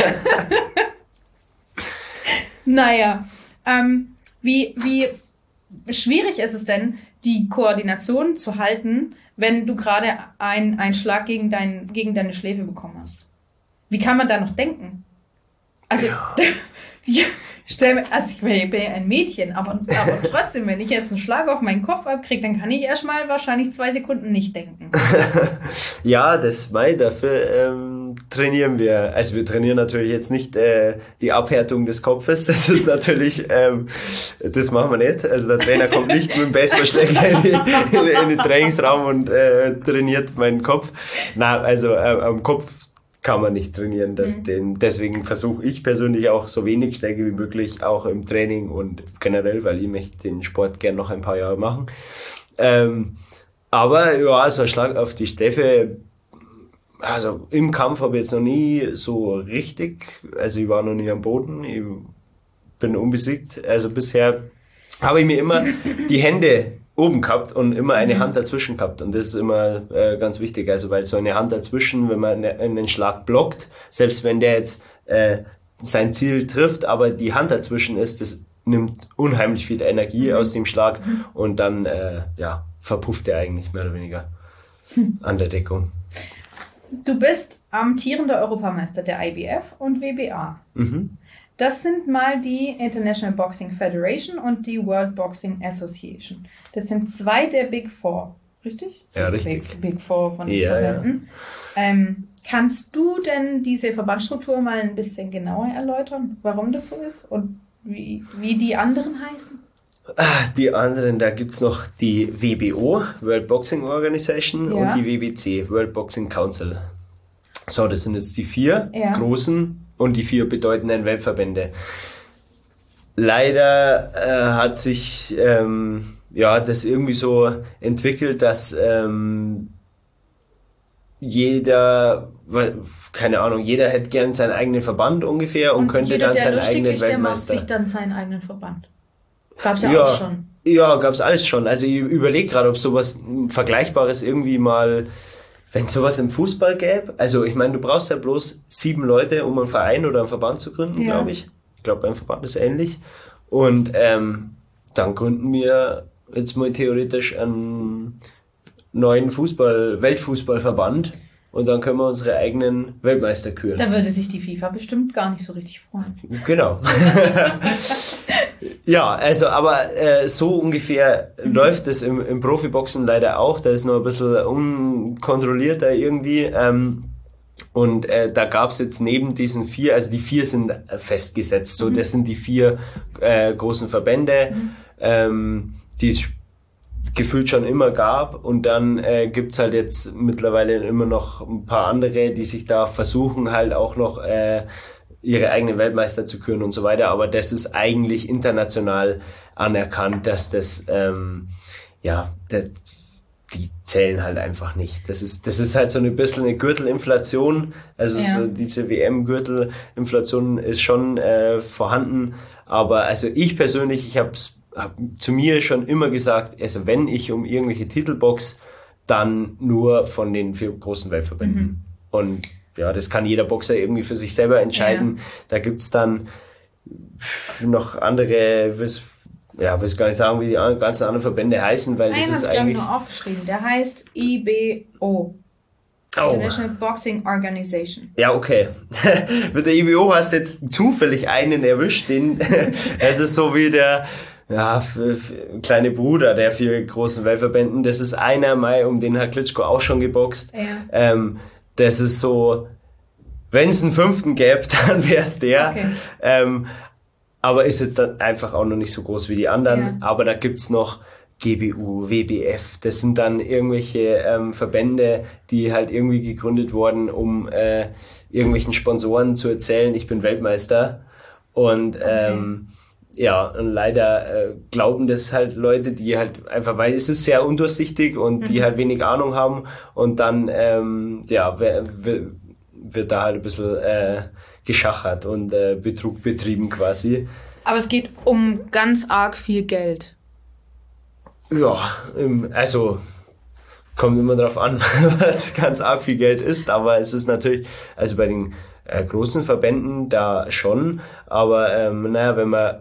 Naja, ähm, wie, wie schwierig ist es denn, die Koordination zu halten, wenn du gerade einen, einen Schlag gegen, dein, gegen deine Schläfe bekommen hast? Wie kann man da noch denken? Also, ja. Ja, stell mir, also ich bin ja ein Mädchen, aber, aber trotzdem, wenn ich jetzt einen Schlag auf meinen Kopf abkriege, dann kann ich erstmal wahrscheinlich zwei Sekunden nicht denken. Ja, das Mai, dafür ähm, trainieren wir. Also wir trainieren natürlich jetzt nicht äh, die Abhärtung des Kopfes, das ist natürlich, ähm, das machen wir nicht. Also der Trainer kommt nicht mit dem Baseballschläger in, in, in den Trainingsraum und äh, trainiert meinen Kopf. Nein, also äh, am Kopf kann man nicht trainieren. Das, mhm. den, deswegen versuche ich persönlich auch so wenig Schläge wie möglich, auch im Training und generell, weil ich möchte den Sport gern noch ein paar Jahre machen. Ähm, aber ja, so ein Schlag auf die Stäffe, also im Kampf habe ich jetzt noch nie so richtig, also ich war noch nie am Boden, ich bin unbesiegt. Also bisher habe ich mir immer die Hände oben gehabt und immer eine Hand dazwischen gehabt und das ist immer äh, ganz wichtig, also weil so eine Hand dazwischen, wenn man eine, einen Schlag blockt, selbst wenn der jetzt äh, sein Ziel trifft, aber die Hand dazwischen ist, das nimmt unheimlich viel Energie aus dem Schlag und dann äh, ja verpufft er eigentlich mehr oder weniger an der Deckung. Du bist amtierender Europameister der I B F und W B A. Mhm. Das sind mal die International Boxing Federation und die World Boxing Association. Das sind zwei der Big Four, richtig? Ja, richtig. Big, Big Four von den ja, Verbänden. Ja. Ähm, kannst du denn diese Verbandsstruktur mal ein bisschen genauer erläutern, warum das so ist und wie, wie die anderen heißen? Die anderen, da gibt's noch die W B O, World Boxing Organization, ja. und die W B C, World Boxing Council. So, das sind jetzt die vier ja. großen und die vier bedeutenden Weltverbände. Leider äh, hat sich ähm, ja das irgendwie so entwickelt, dass ähm, jeder, keine Ahnung, jeder hätte gern seinen eigenen Verband ungefähr und, und könnte jeder, dann seinen lustig eigenen ist, Weltmeister. Der macht sich dann seinen eigenen Verband. Gab's ja, ja auch schon. Ja, gab's alles schon. Also ich überlege gerade, ob sowas Vergleichbares irgendwie mal, wenn sowas im Fußball gäbe. Also ich meine, du brauchst ja bloß sieben Leute, um einen Verein oder einen Verband zu gründen, ja. glaube ich. Ich glaube, beim Verband ist ähnlich. Und ähm, dann gründen wir jetzt mal theoretisch einen neuen Fußball, Weltfußballverband. Und dann können wir unsere eigenen Weltmeister küren. Da würde sich die FIFA bestimmt gar nicht so richtig freuen. Genau. Ja, also aber äh, so ungefähr mhm. läuft es im, im Profiboxen leider auch. Da ist noch ein bisschen unkontrollierter irgendwie. Ähm, und äh, da gab's jetzt neben diesen vier, also die vier sind festgesetzt. So, mhm. das sind die vier äh, großen Verbände, mhm. ähm, die es gefühlt schon immer gab. Und dann äh, gibt's halt jetzt mittlerweile immer noch ein paar andere, die sich da versuchen halt auch noch äh, ihre eigenen Weltmeister zu küren und so weiter, aber das ist eigentlich international anerkannt, dass das, ähm, ja, das, die zählen halt einfach nicht. Das ist, das ist halt so ein bisschen eine Gürtelinflation, also ja. so diese W M-Gürtelinflation ist schon äh, vorhanden, aber also ich persönlich, ich habe hab zu mir schon immer gesagt, also wenn ich um irgendwelche Titel box, dann nur von den vier großen Weltverbänden. Mhm. Und ja, das kann jeder Boxer irgendwie für sich selber entscheiden. Ja. Da gibt's dann noch andere, weiß, ja, weiß gar nicht sagen, wie die ganzen anderen Verbände heißen, weil Einen das ist eigentlich... eigentlich... Ich nur aufgeschrieben, der heißt I B O. Oh. International Boxing Organization. Ja, okay. Mit der I B O hast du jetzt zufällig einen erwischt, den, es ist so wie der, ja, für, für kleine Bruder der vier großen Weltverbänden. Das ist einer, Mai, um den hat Klitschko auch schon geboxt. Ja. Ähm, Das ist so, wenn es einen fünften gäbe, dann wäre es der. Okay. Ähm, aber ist jetzt dann einfach auch noch nicht so groß wie die anderen. Ja. Aber da gibt's noch G B U, W B F. Das sind dann irgendwelche ähm, Verbände, die halt irgendwie gegründet wurden, um äh, irgendwelchen Sponsoren zu erzählen, ich bin Weltmeister. Und okay. ähm, ja, und leider äh, glauben das halt Leute, die halt einfach, weil es ist sehr undurchsichtig und mhm. die halt wenig Ahnung haben und dann ähm, ja w- w- wird da halt ein bisschen äh, geschachert und äh, Betrug betrieben quasi. Aber es geht um ganz arg viel Geld. Ja, also kommt immer drauf an, was ganz arg viel Geld ist, aber es ist natürlich, also bei den äh, großen Verbänden da schon, aber ähm, naja, wenn man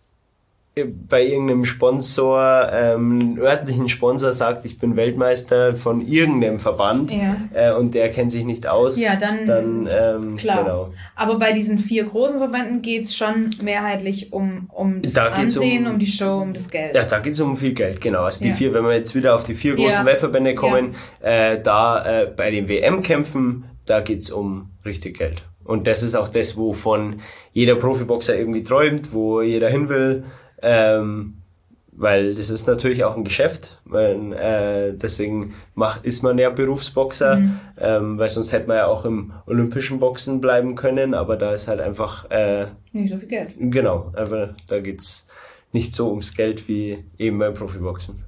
bei irgendeinem Sponsor, ähm, einem örtlichen Sponsor sagt, ich bin Weltmeister von irgendeinem Verband ja. äh, und der kennt sich nicht aus, ja, dann, dann ähm, klar. Genau. Aber bei diesen vier großen Verbänden geht's schon mehrheitlich um, um das da Ansehen, um, um die Show, um das Geld. Ja, da geht's um viel Geld, genau. Also die ja. vier, wenn wir jetzt wieder auf die vier großen ja. Weltverbände kommen, ja. äh, da äh, bei den W M-Kämpfen, da geht's um richtig Geld. Und das ist auch das, wovon jeder Profiboxer irgendwie träumt, wo jeder hin will. Ähm, weil das ist natürlich auch ein Geschäft, weil, äh, deswegen macht, ist man ja Berufsboxer, mhm. ähm, weil sonst hätte man ja auch im olympischen Boxen bleiben können, aber da ist halt einfach äh, nicht so viel Geld. Genau, aber da geht's nicht so ums Geld wie eben beim Profiboxen.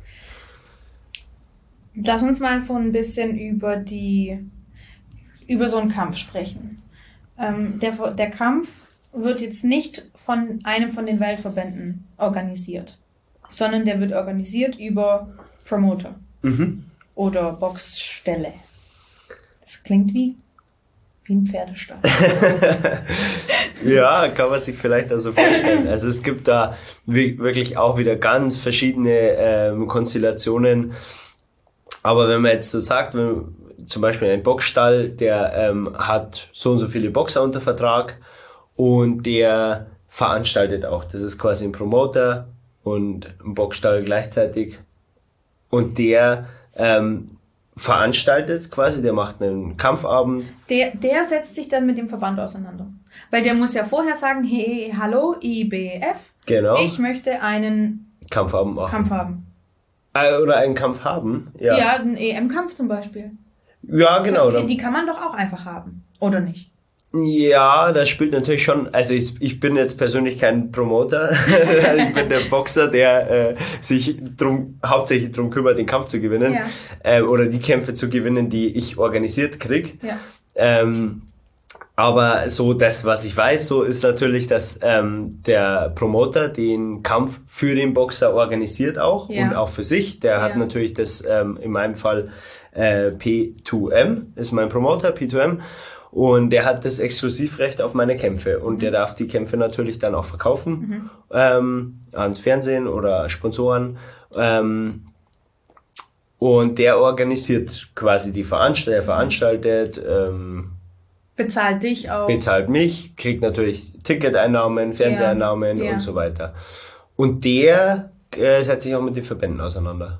Lass uns mal so ein bisschen über die über so einen Kampf sprechen. Ähm, der, der Kampf wird jetzt nicht von einem von den Weltverbänden organisiert, sondern der wird organisiert über Promoter mhm. oder Boxstelle. Das klingt wie, wie ein Pferdestall. Ja, kann man sich vielleicht also vorstellen. Also es gibt da wirklich auch wieder ganz verschiedene ähm, Konstellationen. Aber wenn man jetzt so sagt, wenn, zum Beispiel ein Boxstall, der ähm, hat so und so viele Boxer unter Vertrag und der veranstaltet auch. Das ist quasi ein Promoter und ein Boxstall gleichzeitig. Und der ähm, veranstaltet quasi, der macht einen Kampfabend. Der, der setzt sich dann mit dem Verband auseinander. Weil der muss ja vorher sagen, hey, hallo, I B F, Genau. ich möchte einen Kampfabend machen. Kampf haben. Äh, Oder einen Kampf haben. Ja, Ja, einen E M-Kampf zum Beispiel. ja genau. Okay, die kann man doch auch einfach haben, oder nicht? Ja, das spielt natürlich schon, also ich, ich bin jetzt persönlich kein Promoter, ich bin der Boxer, der äh, sich drum, hauptsächlich darum kümmert, den Kampf zu gewinnen, Ja. ähm, oder die Kämpfe zu gewinnen, die ich organisiert krieg. Ja. Ähm, aber so das, was ich weiß, so ist natürlich, dass ähm, der Promoter den Kampf für den Boxer organisiert auch Ja. und auch für sich. Der hat Ja. natürlich das, ähm, in meinem Fall äh, P zwei M, ist mein Promoter, P zwei M. Und der hat das Exklusivrecht auf meine Kämpfe. Und Mhm. der darf die Kämpfe natürlich dann auch verkaufen, Mhm. ähm, ans Fernsehen oder Sponsoren. Ähm, und der organisiert quasi die Veranstaltung, er veranstaltet, ähm, Bezahlt dich auch. bezahlt mich, kriegt natürlich Ticketeinnahmen, Fernseheinnahmen Ja, ja. und so weiter. Und der äh, setzt sich auch mit den Verbänden auseinander.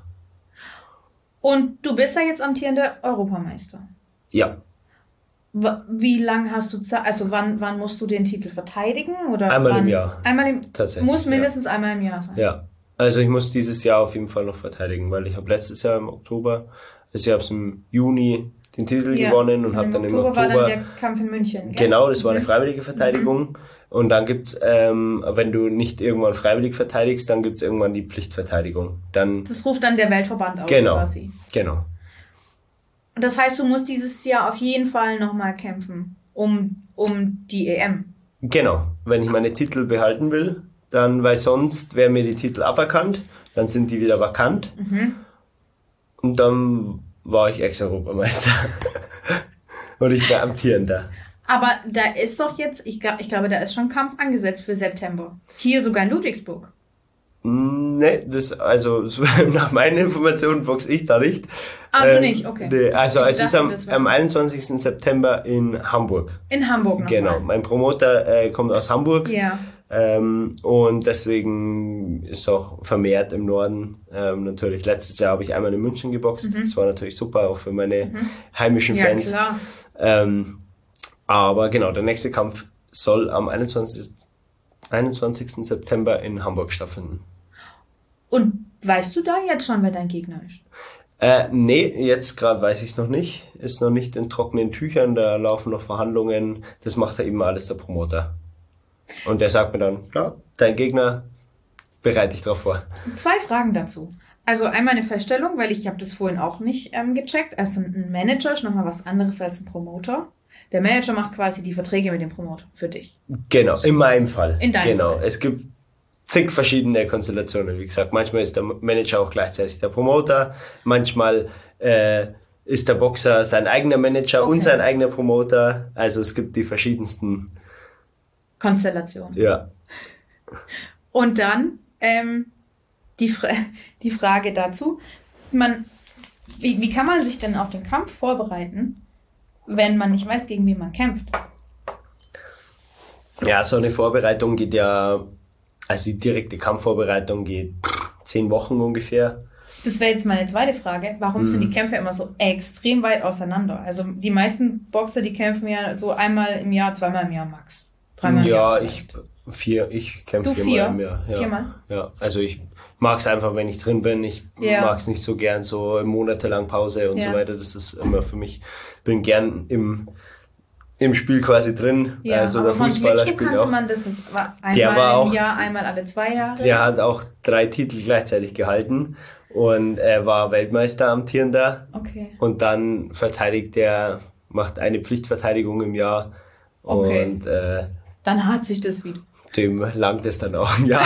Und du bist ja jetzt amtierender Europameister. Ja, W- Wie lange hast du Zeit? Also wann, wann musst du den Titel verteidigen? Oder Einmal im wann? Jahr. Einmal im Tatsächlich, Muss ja. mindestens einmal im Jahr sein. ja. Also ich muss dieses Jahr auf jeden Fall noch verteidigen, weil ich habe letztes Jahr im Oktober, also ich habe im Juni den Titel Ja. gewonnen und Und habe im dann im Oktober Oktober... war dann der Kampf in München. Gell? Genau, das war eine Mhm. freiwillige Verteidigung. Und dann gibt's, ähm, wenn du nicht irgendwann freiwillig verteidigst, dann gibt's irgendwann die Pflichtverteidigung. Dann Das ruft dann der Weltverband aus Genau. quasi. genau. Und das heißt, du musst dieses Jahr auf jeden Fall nochmal kämpfen um, um die E M. Genau, wenn ich meine Titel behalten will, dann, weil sonst werden mir die Titel aberkannt, dann sind die wieder vakant Mhm. und dann war ich Ex-Europameister. Und ich bin amtierender. Aber da ist doch jetzt, ich, glaub, ich glaube, da ist schon Kampf angesetzt für September. Hier sogar in Ludwigsburg. Ne, das, also, nach meinen Informationen boxe ich da nicht. Ah, du Ähm, nicht, okay. Nee, also, Ich es ist dachte, am, das wär- am einundzwanzigsten September in Hamburg. In Hamburg nochmal. Genau, mein Promoter äh, kommt aus Hamburg. Ja. Ähm, und deswegen ist auch vermehrt im Norden. Ähm, natürlich, letztes Jahr habe ich einmal in München geboxt. Das war natürlich super, auch für meine heimischen Mhm. Ja, Fans. klar. Ähm, aber genau, der nächste Kampf soll am einundzwanzigsten einundzwanzigsten September in Hamburg stattfinden. Und weißt du da jetzt schon, wer dein Gegner ist? Äh, nee, jetzt gerade weiß ich es noch nicht. Ist noch nicht in trockenen Tüchern, da laufen noch Verhandlungen. Das macht ja eben alles der Promoter. Und der sagt mir dann, ja, dein Gegner, bereite dich drauf vor. Zwei Fragen dazu. Also einmal eine Feststellung, weil ich habe das vorhin auch nicht ähm, gecheckt. Also ein Manager ist nochmal was anderes als ein Promoter. Der Manager macht quasi die Verträge mit dem Promoter für dich. Genau, in meinem Fall. In deinem genau. Fall. Es gibt zig verschiedene Konstellationen. Wie gesagt, manchmal ist der Manager auch gleichzeitig der Promoter. Manchmal äh, ist der Boxer sein eigener Manager Okay. und sein eigener Promoter. Also es gibt die verschiedensten. Konstellation. Ja. Und dann ähm, die, Fra die Frage dazu. Man, wie, wie kann man sich denn auf den Kampf vorbereiten, wenn man nicht weiß, gegen wen man kämpft? Ja, so eine Vorbereitung geht ja, also die direkte Kampfvorbereitung geht zehn Wochen ungefähr. Das wäre jetzt meine zweite Frage. Warum sind die Mhm. Kämpfe immer so extrem weit auseinander? Also die meisten Boxer, die kämpfen ja so einmal im Jahr, zweimal im Jahr max. Dreimal im Ja, Jahr ich vielleicht. vier, ich kämpfe Du viermal vier? im Jahr. Ja. Viermal? Ja, also ich mag es einfach, wenn ich drin bin. Ich Ja. mag es nicht so gern, so monatelang Pause und Ja. so weiter. Das ist immer für mich, bin gern im, im Spiel quasi drin. Ja, also aber der von Fußballer Klitschko spielt kannte auch. man, das ist war einmal Der war im auch- Jahr, einmal alle zwei Jahre. Der hat auch drei Titel gleichzeitig gehalten und er war Weltmeister amtierender. Okay. Und dann verteidigt er, macht eine Pflichtverteidigung im Jahr. Okay. Und äh, Dann hat sich das wieder. dem langt es dann auch, ja.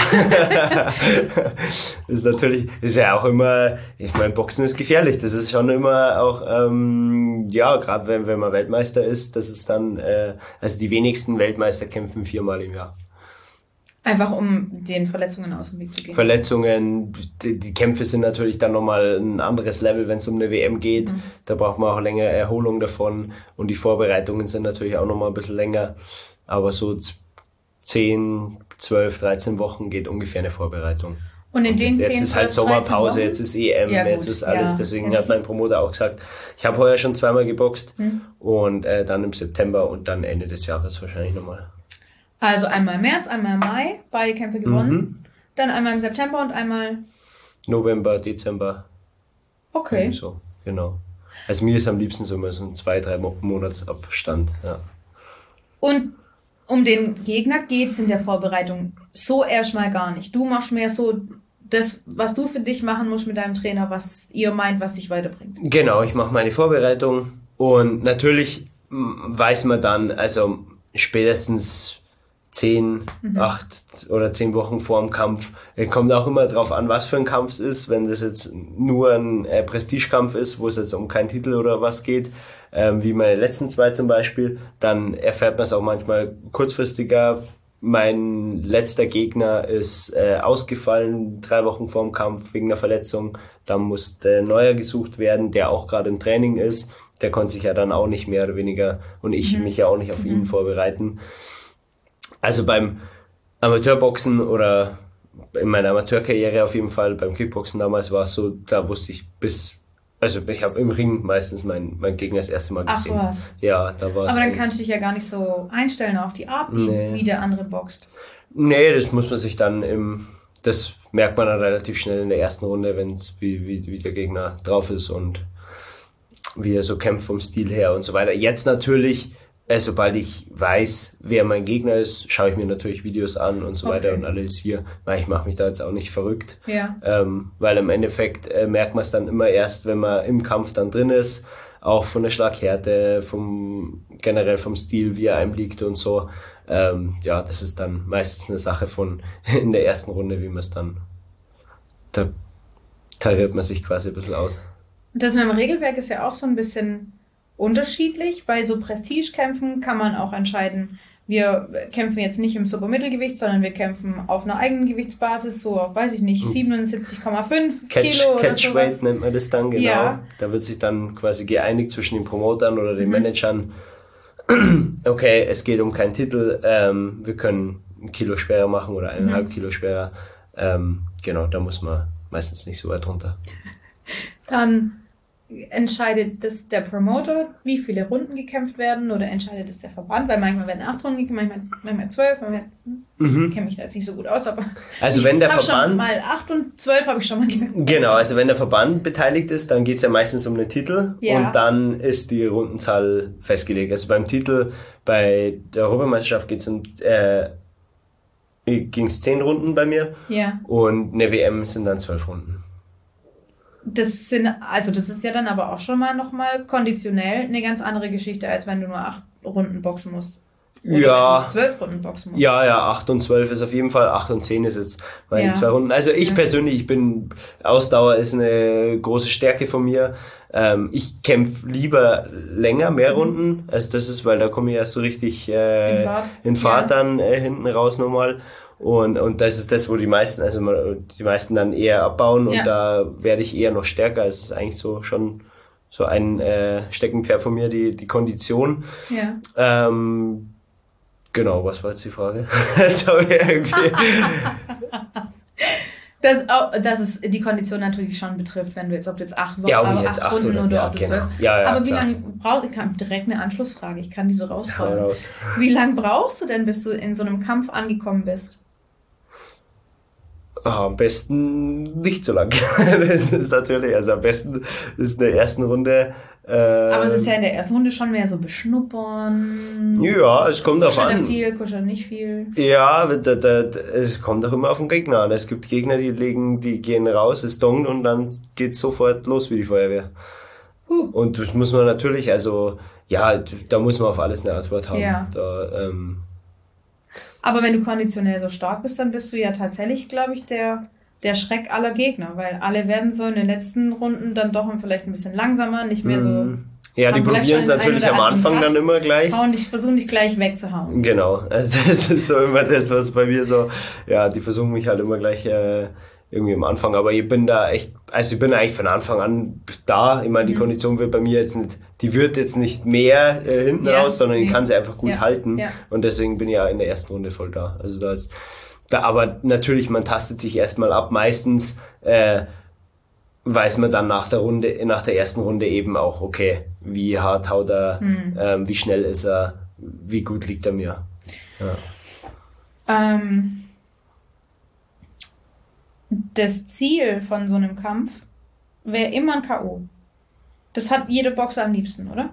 Ist natürlich, ist ja auch immer, ich meine, Boxen ist gefährlich. Das ist schon immer auch, ähm, ja, gerade wenn, wenn man Weltmeister ist, das ist dann, äh, also die wenigsten Weltmeister kämpfen viermal im Jahr. Einfach um den Verletzungen aus dem Weg zu gehen. Verletzungen, die, die Kämpfe sind natürlich dann nochmal ein anderes Level, wenn es um eine W M geht. Mhm. Da braucht man auch länger Erholung davon und die Vorbereitungen sind natürlich auch nochmal ein bisschen länger. Aber so zehn, zwölf, dreizehn Wochen geht ungefähr eine Vorbereitung. Und in den zehn, jetzt ist halt Sommerpause, jetzt ist E M, ja, jetzt ist alles. Ja, deswegen ja. hat mein Promoter auch gesagt, ich habe heuer schon zweimal geboxt hm. und äh, dann im September und dann Ende des Jahres wahrscheinlich nochmal. Also einmal im März, einmal im Mai, beide Kämpfe gewonnen. Mhm. Dann einmal im September und einmal November, Dezember. Okay. So, genau. Also mir ist am liebsten so immer so ein zwei, drei Monatsabstand. Ja. Und um den Gegner geht's in der Vorbereitung so erstmal gar nicht. Du machst mehr so das, was du für dich machen musst mit deinem Trainer, was ihr meint, was dich weiterbringt. Genau, ich mache meine Vorbereitung und natürlich weiß man dann, also spätestens zehn, mhm. acht oder zehn Wochen vor dem Kampf. Es kommt auch immer drauf an, was für ein Kampf es ist. Wenn das jetzt nur ein äh, Prestigekampf ist, wo es jetzt um keinen Titel oder was geht, ähm, wie meine letzten zwei zum Beispiel, dann erfährt man es auch manchmal kurzfristiger. Mein letzter Gegner ist äh, ausgefallen, drei Wochen vor dem Kampf wegen einer Verletzung. Da musste ein neuer gesucht werden, der auch gerade im Training ist. Der konnte sich ja dann auch nicht mehr oder weniger und ich mhm. mich ja auch nicht auf mhm. ihn vorbereiten. Also beim Amateurboxen oder in meiner Amateurkarriere auf jeden Fall, beim Kickboxen damals war es so, da wusste ich bis, also ich habe im Ring meistens meinen mein Gegner das erste Mal gesehen. Ach was. Ja, da war es. Aber dann kannst du dich ja gar nicht so einstellen auf die Art, die, nee. wie der andere boxt. Nee, das muss man sich dann im, das merkt man dann relativ schnell in der ersten Runde, wenn es wie, wie, wie der Gegner drauf ist und wie er so kämpft vom Stil her und so weiter. Jetzt natürlich, Äh, sobald ich weiß, wer mein Gegner ist, schaue ich mir natürlich Videos an und so okay. weiter und analysiere, weil ich mache mich da jetzt auch nicht verrückt. Ja. Ähm, weil im Endeffekt äh, merkt man es dann immer erst, wenn man im Kampf dann drin ist, auch von der Schlaghärte, vom generell vom Stil, wie er einem liegt und so. Ähm, ja, das ist dann meistens eine Sache von in der ersten Runde, wie man es dann, da tariert man sich quasi ein bisschen aus. Das mit dem Regelwerk ist ja auch so ein bisschen unterschiedlich. Bei so Prestigekämpfen kann man auch entscheiden, wir kämpfen jetzt nicht im Supermittelgewicht, sondern wir kämpfen auf einer eigenen Gewichtsbasis, so auf, weiß ich nicht, siebenundsiebzig Komma fünf Kilo oder sowas. Catchweight nennt man das dann, genau. Ja. Da wird sich dann quasi geeinigt zwischen den Promotern oder den mhm. Managern. Okay, es geht um keinen Titel, ähm, wir können ein Kilo schwerer machen oder eineinhalb mhm. Kilo schwerer. Ähm, genau, da muss man meistens nicht so weit runter. Dann entscheidet das der Promoter, wie viele Runden gekämpft werden, oder entscheidet es der Verband? Weil manchmal werden acht Runden gekämpft, manchmal, manchmal zwölf, manchmal, mhm. ich kenne mich da jetzt nicht so gut aus, aber also wenn der ich habe Verband schon mal acht und zwölf habe ich schon mal gekämpft. Genau, also wenn der Verband beteiligt ist, dann geht es ja meistens um den Titel ja. und dann ist die Rundenzahl festgelegt. Also beim Titel, bei der Europameisterschaft geht's um, äh, ging es zehn Runden bei mir ja. und eine W M sind dann zwölf Runden. Das sind, also das ist ja dann aber auch schon mal nochmal konditionell eine ganz andere Geschichte, als wenn du nur acht Runden boxen musst. Oder ja. zwölf Runden boxen musst. Ja, ja, acht und zwölf ist auf jeden Fall, acht und zehn ist jetzt meine ja. zwei Runden. Also ich ja. persönlich, ich bin, Ausdauer ist eine große Stärke von mir. Ähm, ich kämpfe lieber länger, mehr mhm. Runden. Also das ist, weil da komme ich erst so richtig äh, in Fahrt, in Fahrt ja. dann äh, hinten raus nochmal. Und, und das ist das, wo die meisten, also die meisten dann eher abbauen und ja. da werde ich eher noch stärker. Es ist eigentlich so schon so ein äh, Steckenpferd von mir, die, die Kondition. Ja. Ähm, genau, was war jetzt die Frage? Das habe ich irgendwie. Das, auch, dass es die Kondition natürlich schon betrifft, wenn du jetzt, ob du jetzt acht Wochen, ja, ob jetzt acht Runden oder, oder ja, ob du genau. zwölf. Ja, ja, aber wie klar. lange brauchst du, ich kann direkt eine Anschlussfrage, ich kann die so rausfragen. Raus. Wie lange brauchst du denn, bis du in so einem Kampf angekommen bist? Oh, am besten nicht so lang. Das ist natürlich, also am besten ist in der ersten Runde. Äh, Aber es ist ja in der ersten Runde schon mehr so beschnuppern. Ja, es kommt darauf an. Kuschelt viel, kuschelt nicht viel. Ja, da, da, da, es kommt auch immer auf den Gegner an. Es gibt Gegner, die legen, die gehen raus, es dongt und dann geht's sofort los wie die Feuerwehr. Uh. Und das muss man natürlich, also ja, da muss man auf alles eine Antwort haben. Ja. Da, ähm, Aber wenn du konditionell so stark bist, dann bist du ja tatsächlich, glaube ich, der, der Schreck aller Gegner, weil alle werden so in den letzten Runden dann doch vielleicht ein bisschen langsamer, nicht mehr so Ja, die probieren es natürlich am Anfang dann immer gleich. Und ich versuche nicht gleich wegzuhauen. Genau, also das ist so immer das, was bei mir so, ja, die versuchen mich halt immer gleich äh, irgendwie am Anfang, aber ich bin da echt, also ich bin eigentlich von Anfang an da. Ich meine, die mhm. Kondition wird bei mir jetzt nicht, die wird jetzt nicht mehr äh, hinten ja, raus, sondern nee. ich kann sie einfach gut ja. halten ja. und deswegen bin ich ja in der ersten Runde voll da. Also da ist, da, aber natürlich, man tastet sich erstmal ab. Meistens äh, weiß man dann nach der Runde, nach der ersten Runde eben auch, okay, wie hart haut er, mhm. ähm, wie schnell ist er, wie gut liegt er mir. Ja. Ähm. Das Ziel von so einem Kampf wäre immer ein K O. Das hat jeder Boxer am liebsten, oder?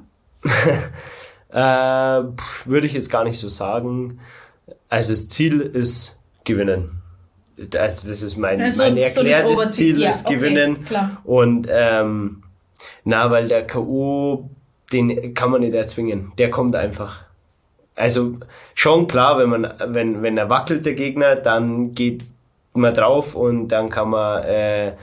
äh, würde ich jetzt gar nicht so sagen. Also das Ziel ist gewinnen. Also das ist mein, also mein erklärtes so Ziel ja, ist okay, gewinnen. Klar. Und ähm, na, weil der K O, den kann man nicht erzwingen. Der kommt einfach. Also schon klar, wenn man, wenn, wenn er wackelt, der Gegner, dann geht mal drauf und dann kann man äh,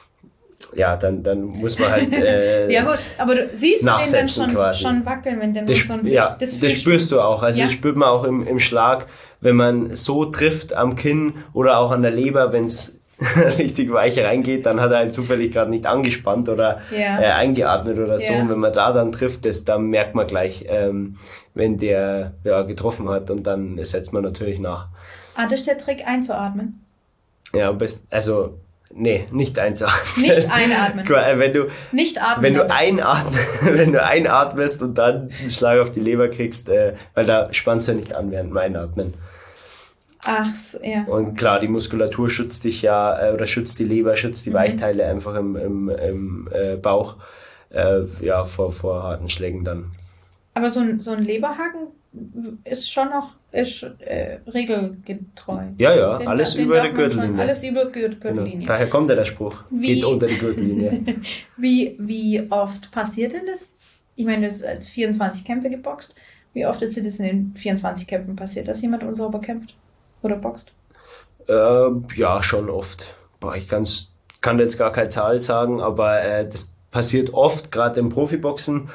ja, dann dann muss man halt äh, ja gut, aber du siehst du den dann schon, schon wackeln, wenn der nur so ein bisschen, ja, das, das spürst du auch, also ja? das spürt man auch im, im Schlag, wenn man so trifft am Kinn oder auch an der Leber, wenn es richtig weich reingeht, dann hat er halt zufällig gerade nicht angespannt oder ja. äh, eingeatmet oder so. Ja. Und wenn man da dann trifft, das, dann merkt man gleich, ähm, wenn der ja getroffen hat und dann setzt man natürlich nach. Ah, das ist der Trick, einzuatmen? Ja, best, also, nee, nicht einzuatmen. Nicht einatmen. Wenn du, nicht atmen. Wenn du einatmen, wenn du einatmest und dann einen Schlag auf die Leber kriegst, äh, weil da spannst du ja nicht an während dem Einatmen. Ach, so, ja. Und klar, die Muskulatur schützt dich ja, äh, oder schützt die Leber, schützt die mhm. Weichteile einfach im, im, im äh, Bauch, äh, ja, vor, vor harten Schlägen dann. Aber so ein, so ein Leberhaken ist schon noch ist, äh, regelgetreu. Ja, ja, den, alles den über die Gürtellinie. Alles über die Gürtellinie. Genau. Daher kommt ja der Spruch. Wie, geht unter die Gürtellinie. wie, wie oft passiert denn das? Ich meine, du hast als vierundzwanzig Kämpfe geboxt. Wie oft ist dir das in den vierundzwanzig Kämpfen passiert, dass jemand unsauber kämpft? Oder boxt? Äh, ja, schon oft. Boah, ich kann's, kann jetzt gar keine Zahl sagen, aber äh, das passiert oft, gerade im Profiboxen.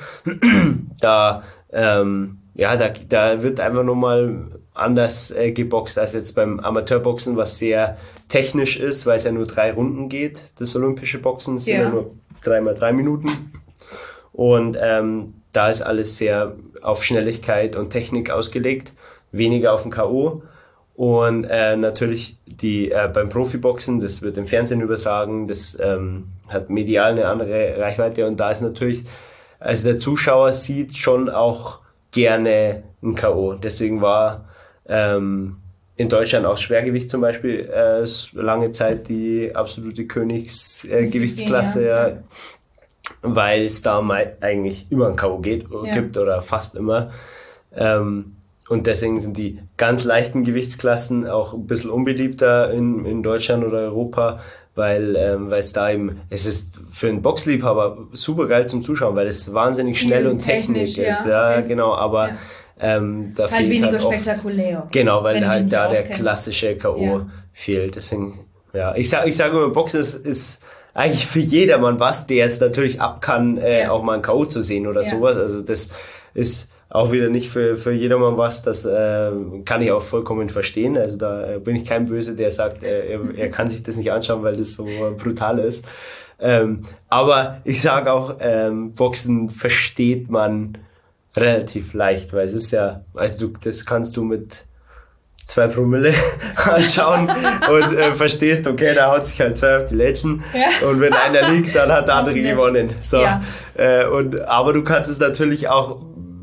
da ähm, ja, da, da wird einfach nochmal anders äh, geboxt als jetzt beim Amateurboxen, was sehr technisch ist, weil es ja nur drei Runden geht. Das olympische Boxen sind ja, ja nur drei mal drei Minuten. Und ähm, da ist alles sehr auf Schnelligkeit und Technik ausgelegt, weniger auf den K O. Und äh, natürlich die äh, beim Profiboxen, das wird im Fernsehen übertragen, das ähm, hat medial eine andere Reichweite und da ist natürlich, also der Zuschauer sieht schon auch gerne ein K O. Deswegen war ähm, in Deutschland auch Schwergewicht zum Beispiel äh, lange Zeit die absolute Königsgewichtsklasse, äh, ja, ja, weil es da mal eigentlich immer ein K O geht, ja. gibt oder fast immer. Ähm, Und deswegen sind die ganz leichten Gewichtsklassen auch ein bisschen unbeliebter in, in Deutschland oder Europa, weil ähm, weil es da eben, es ist für einen Boxliebhaber super geil zum Zuschauen, weil es wahnsinnig schnell und technisch ist. Ja, okay. Genau, aber ja. ähm, da halt fehlt weniger halt oft, spektakulär. Genau, weil halt da der klassische K O ja. fehlt. Deswegen, ja, ich sag, ich sage immer, Boxen ist, ist eigentlich für jedermann was, der es natürlich ab kann, äh, ja. auch mal ein K O zu sehen oder ja. sowas. Also das ist auch wieder nicht für, für jedermann was, das äh, kann ich auch vollkommen verstehen. Also da äh, bin ich kein Böse, der sagt, äh, er, er kann sich das nicht anschauen, weil das so brutal ist. Ähm, aber ich sage auch, ähm, Boxen versteht man relativ leicht, weil es ist ja, also du, das kannst du mit zwei Promille anschauen und äh, verstehst, okay, da haut sich halt zwei auf die Lätschen ja. und wenn einer liegt, dann hat der andere gewonnen. So, ja. äh, und aber du kannst es natürlich auch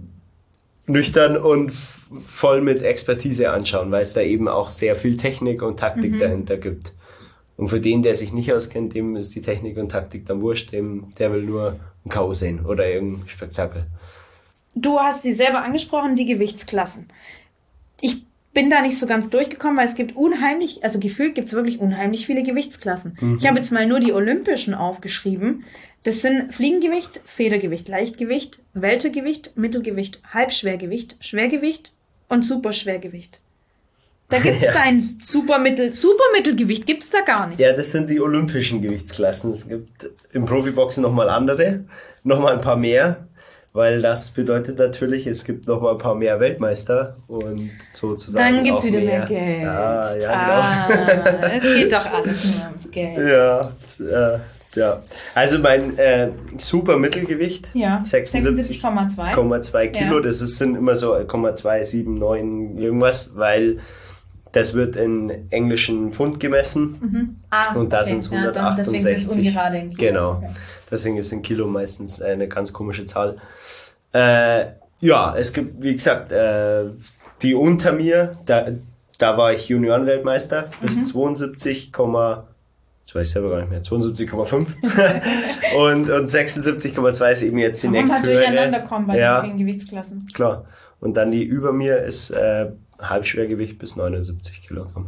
nüchtern und f- voll mit Expertise anschauen, weil es da eben auch sehr viel Technik und Taktik mhm. dahinter gibt. Und für den, der sich nicht auskennt, dem ist die Technik und Taktik dann wurscht, dem, der will nur ein K O sehen oder irgendein Spektakel. Du hast sie selber angesprochen, die Gewichtsklassen. Ich bin da nicht so ganz durchgekommen, weil es gibt unheimlich, also gefühlt gibt es wirklich unheimlich viele Gewichtsklassen. Mhm. Ich habe jetzt mal nur die olympischen aufgeschrieben. Das sind Fliegengewicht, Federgewicht, Leichtgewicht, Weltergewicht, Mittelgewicht, Halbschwergewicht, Schwergewicht und Superschwergewicht. Da gibt's ja. dein Supermittel, Supermittelgewicht gibt's da gar nicht. Ja, das sind die olympischen Gewichtsklassen. Es gibt im Profiboxen nochmal andere, nochmal ein paar mehr. weil das bedeutet natürlich, es gibt noch mal ein paar mehr Weltmeister und sozusagen Dann gibt's auch wieder mehr, mehr Geld. Ja, ja, ah, genau. Es geht doch alles nur ums Geld. Ja, äh, ja. Also mein äh, super Mittelgewicht, Ja, sechsundsiebzig Komma zwei Kilo, Ja. das ist, sind immer so Komma zwei sieben neun irgendwas, weil das wird in englischen Pfund gemessen. Mhm. Ah, und da okay. sind es Ja, dann deswegen sind es hundertachtundsechzig. ungerade in Kilo. Genau. Okay. Deswegen ist ein Kilo meistens eine ganz komische Zahl. Äh, ja, es gibt, wie gesagt, äh, die unter mir, da, da war ich Juniorenweltmeister bis Mhm. zweiundsiebzig, jetzt weiß ich selber gar nicht mehr, zweiundsiebzig Komma fünf und, und sechsundsiebzig Komma zwei ist eben jetzt die Man nächste halt höhere. durcheinander kommen bei Ja. den vielen Gewichtsklassen. Klar. Und dann die über mir ist äh, Halbschwergewicht bis neunundsiebzig Kilogramm.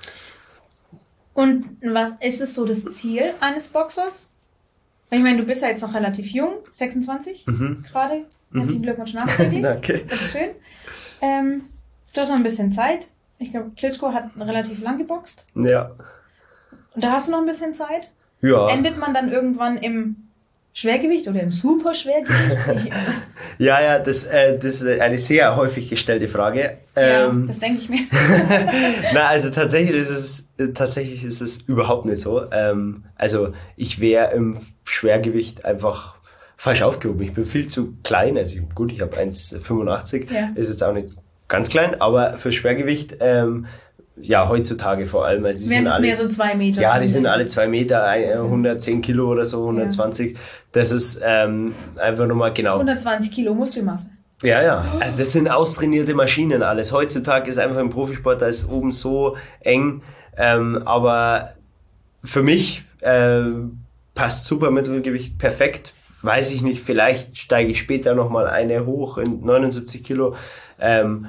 Und was ist es so das Ziel eines Boxers? Ich meine, du bist ja jetzt noch relativ jung, sechsundzwanzig Mhm. gerade. Herzlichen Glückwunsch nachträglich. Danke. Das ist schön. Ähm, du hast noch ein bisschen Zeit. Ich glaube, Klitschko hat relativ lang geboxt. Ja. Und da hast du noch ein bisschen Zeit. Ja. Endet man dann irgendwann im Schwergewicht oder im Superschwergewicht? Ja, ja, das, äh, das ist eine sehr häufig gestellte Frage. Ja, Ähm, das denke ich mir. Na, also tatsächlich ist es äh, tatsächlich ist es überhaupt nicht so. Ähm, also ich wäre im Schwergewicht einfach falsch aufgehoben. Ich bin viel zu klein. Also ich, gut, ich habe eins Komma fünfundachtzig, Ja. ist jetzt auch nicht ganz klein, aber für Schwergewicht ähm, ja heutzutage vor allem. Also die Wären sind es alle, mehr so zwei Meter? ja, die sind alle zwei Meter, ein- hundertzehn Kilo oder so, hundertzwanzig. Das ist ähm, einfach nochmal genau. hundertzwanzig Kilo Muskelmasse. Ja, ja. Also das sind austrainierte Maschinen alles. Heutzutage ist einfach im Profisport, da ist oben so eng. Ähm, aber für mich äh, passt Supermittelgewicht perfekt. Weiß ich nicht, vielleicht steige ich später nochmal eine hoch in neunundsiebzig Kilo. Ähm,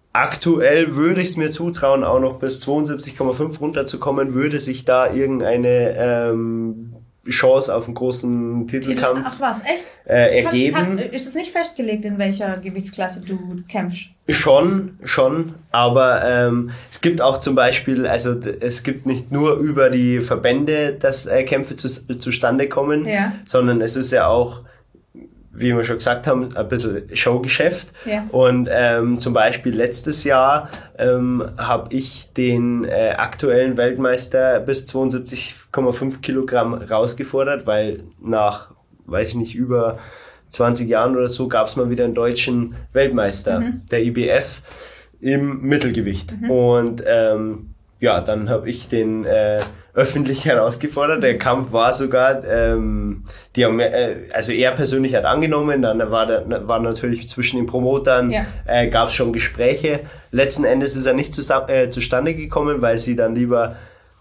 aktuell würde ich es mir zutrauen, auch noch bis zweiundsiebzig Komma fünf runterzukommen, würde sich da irgendeine ähm, Chance auf einen großen Titelkampf Ach was, echt? äh, ergeben. Hat, hat, ist es nicht festgelegt, in welcher Gewichtsklasse du kämpfst? Schon, schon, aber ähm, es gibt auch zum Beispiel, also d- es gibt nicht nur über die Verbände, dass äh, Kämpfe zu, zustande kommen, Ja. sondern es ist ja auch, wie wir schon gesagt haben, ein bisschen Showgeschäft. Ja. Und ähm, zum Beispiel letztes Jahr ähm, habe ich den äh, aktuellen Weltmeister bis zweiundsiebzig Komma fünf Kilogramm rausgefordert, weil nach, weiß ich nicht, über zwanzig Jahren oder so gab es mal wieder einen deutschen Weltmeister, Mhm. der I B F, im Mittelgewicht. Mhm. Und ähm, ja, dann habe ich den äh, öffentlich herausgefordert. Der Kampf war sogar, ähm, die haben, äh, also er persönlich hat angenommen, dann war, der, war natürlich zwischen den Promotern, Ja. äh, gab es schon Gespräche. Letzten Endes ist er nicht zusammen, äh, zustande gekommen, weil sie dann lieber